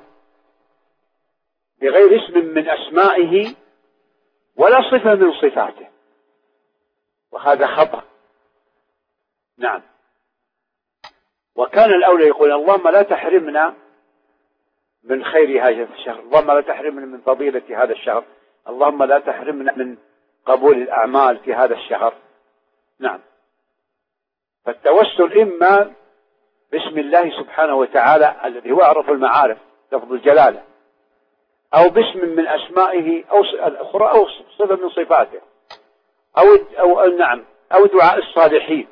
بغير اسم من أسمائه ولا صفة من صفاته، وهذا خطأ. نعم. وكان الأولى يقول اللهم لا تحرمنا من خير هذا الشهر، اللهم لا تحرمنا من فضيلة هذا الشهر، اللهم لا تحرمنا من قبول الأعمال في هذا الشهر. نعم. فالتوسل إما باسم الله سبحانه وتعالى الذي هو أعرف المعارف لفظ الجلالة، أو باسم من أسمائه أو الأخرى، أو صفة من صفاته، أو أو نعم أو دعاء الصالحين،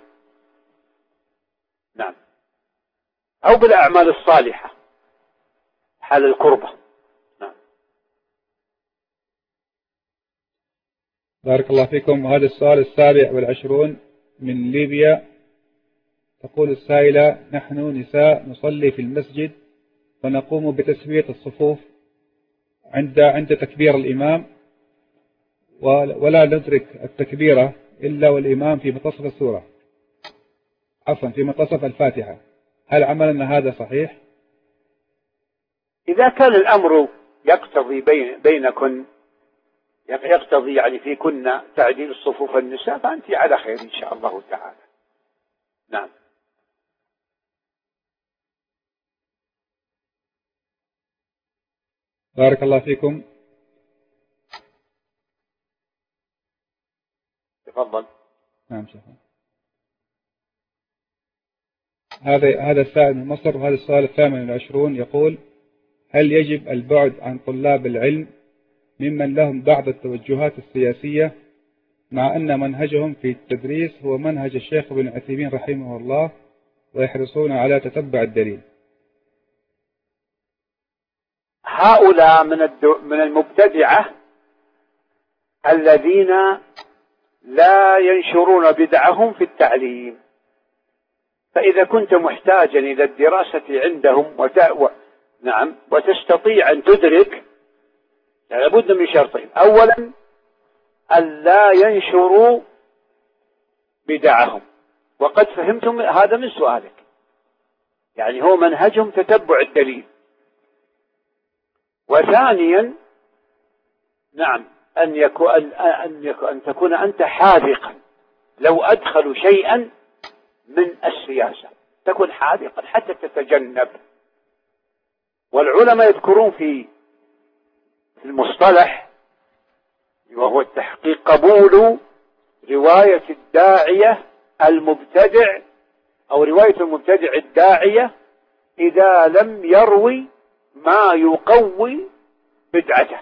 نعم، أو بالأعمال الصالحة حال القربة. نعم. بارك الله فيكم. وهذا السؤال السابع والعشرون من ليبيا، تقول السائلة: نحن نساء نصلي في المسجد ونقوم بتسوية الصفوف عند عند تكبير الإمام، ولا ندرك التكبيرة إلا والإمام في منتصف السورة، عفوا في منتصف الفاتحة، هل عملنا هذا صحيح؟ إذا كان الأمر يقتضي بين بينكن يقتضي يعني في كنا تعديل الصفوف النساء فأنت على خير إن شاء الله تعالى. نعم. بارك الله فيكم. تفضل. نعم شيخ. هذا هذا السائل من مصر. وهذا السؤال الثامن والعشرون يقول: هل يجب البعد عن طلاب العلم ممن لهم بعض التوجهات السياسية مع أن منهجهم في التدريس هو منهج الشيخ ابن عثيمين رحمه الله ويحرصون على تتبع الدليل؟ هؤلاء من من المبتدعة الذين لا ينشرون بدعهم في التعليم، فإذا كنت محتاجا إلى الدراسة عندهم وت... و... نعم وتستطيع أن تدرك، يعني لابد من شرطين: أولا أن لا ينشروا بدعهم، وقد فهمتم هذا من سؤالك، يعني هو منهجهم تتبع الدليل. وثانيا نعم أن يكون أن, يكون أن تكون أنت حاذقا، لو أدخلوا شيئا من السياسة تكون حاذقا حتى تتجنب. والعلماء يذكرون في المصطلح وهو التحقيق قبول رواية الداعية المبتدع أو رواية المبتدع الداعية إذا لم يروي ما يقوي بدعته،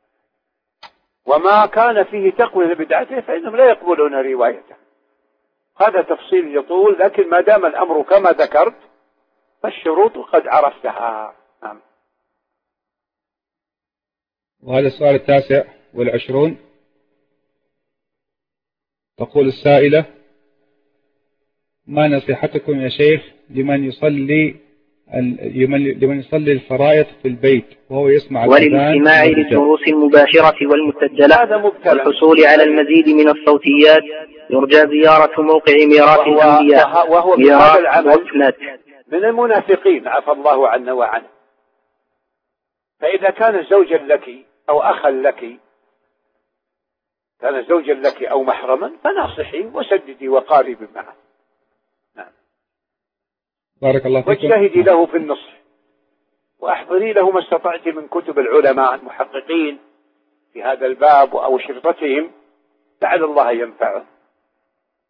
وما كان فيه تقوية بدعته فإنهم لا يقبلون روايته. هذا تفصيل يطول، لكن ما دام الأمر كما ذكرت فالشروط قد عرفتها. نعم. وهذا السؤال التاسع والعشرون، تقول السائلة: ما نصيحتكم يا شيخ لمن يصلي لمن يصلي الفرائض في البيت وهو يسمع وللاستماع للدروس المباشرة والمسجلة والحصول على المزيد من الصوتيات يرجى زيارة موقع ميراث الأنبياء وهو بهذا العمل من المنافقين عفى الله عنا وعنه. فإذا كان زوجا لك أو أخا لك، كان زوجا لك أو محرما، فناصحي وسددي وقاربي معه. نعم. بارك الله فيكم. واجتهدي له في النصح، وأحضري له ما استطعت من كتب العلماء المحققين في هذا الباب أو شرطتهم لعل الله ينفعه.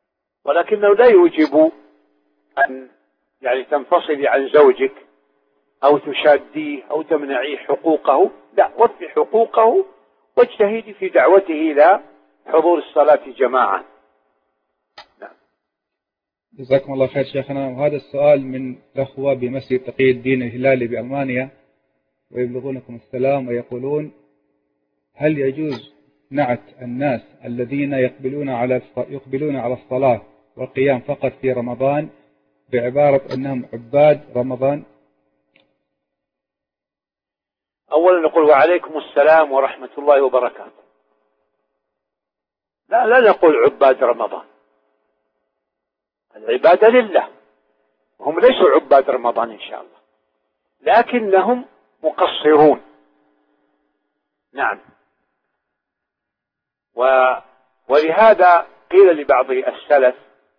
ولكنه لا يوجب أن يعني تنفصلي عن زوجك أو تشاديه أو تمنعيه حقوقه، لا، وفي حقوقه واجتهدي في دعوته إلى حضور الصلاة جماعة. نعم. جزاكم الله خير شيخنا. وهذا السؤال من الأخوة بمسجد تقي الدين الهلالي بألمانيا، ويبلغونكم السلام ويقولون: هل يجوز نعت الناس الذين يقبلون على يقبلون على الصلاة والقيام فقط في رمضان بعبارة أنهم عباد رمضان؟ أولا نقول وعليكم السلام ورحمة الله وبركاته. لا لا نقول عباد رمضان، العبادة لله، هم ليسوا عباد رمضان إن شاء الله، لكنهم مقصرون. نعم. و... ولهذا قيل لبعض السلف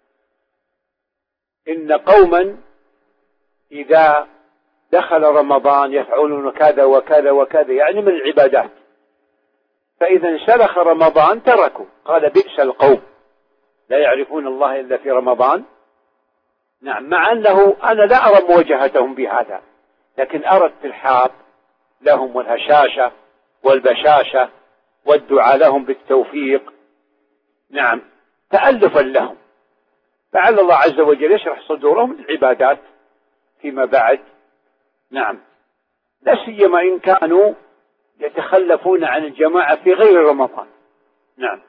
إن قوما إذا دخل رمضان يفعلون كذا وكذا وكذا، يعني من العبادات، فإذا انسلخ رمضان تركوا. قال: بئس القوم لا يعرفون الله إلا في رمضان. نعم. مع أنه أنا لا أرى مواجهتهم بهذا، لكن أرى الترحاب لهم والهشاشة والبشاشة والدعاء لهم بالتوفيق. نعم. تألفا لهم، فعل الله عز وجل يشرح صدورهم للعبادات فيما بعد. نعم. لا سيما إن كانوا يتخلفون عن الجماعة في غير رمضان. نعم.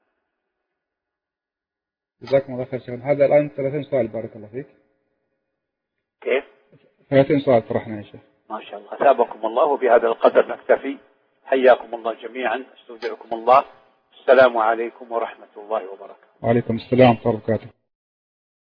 جزاكم الله خير شيخنا. هذا الآن ثلاثين سؤال، بارك الله فيك. كيف؟ ثلاثين سؤال طرحنا يا شيخ. ما شاء الله. ثابكم الله، وبهذا القدر نكتفي. حياكم الله جميعا، استودعكم الله. السلام عليكم ورحمة الله وبركاته. وعليكم السلام ورحمة الله وبركاته.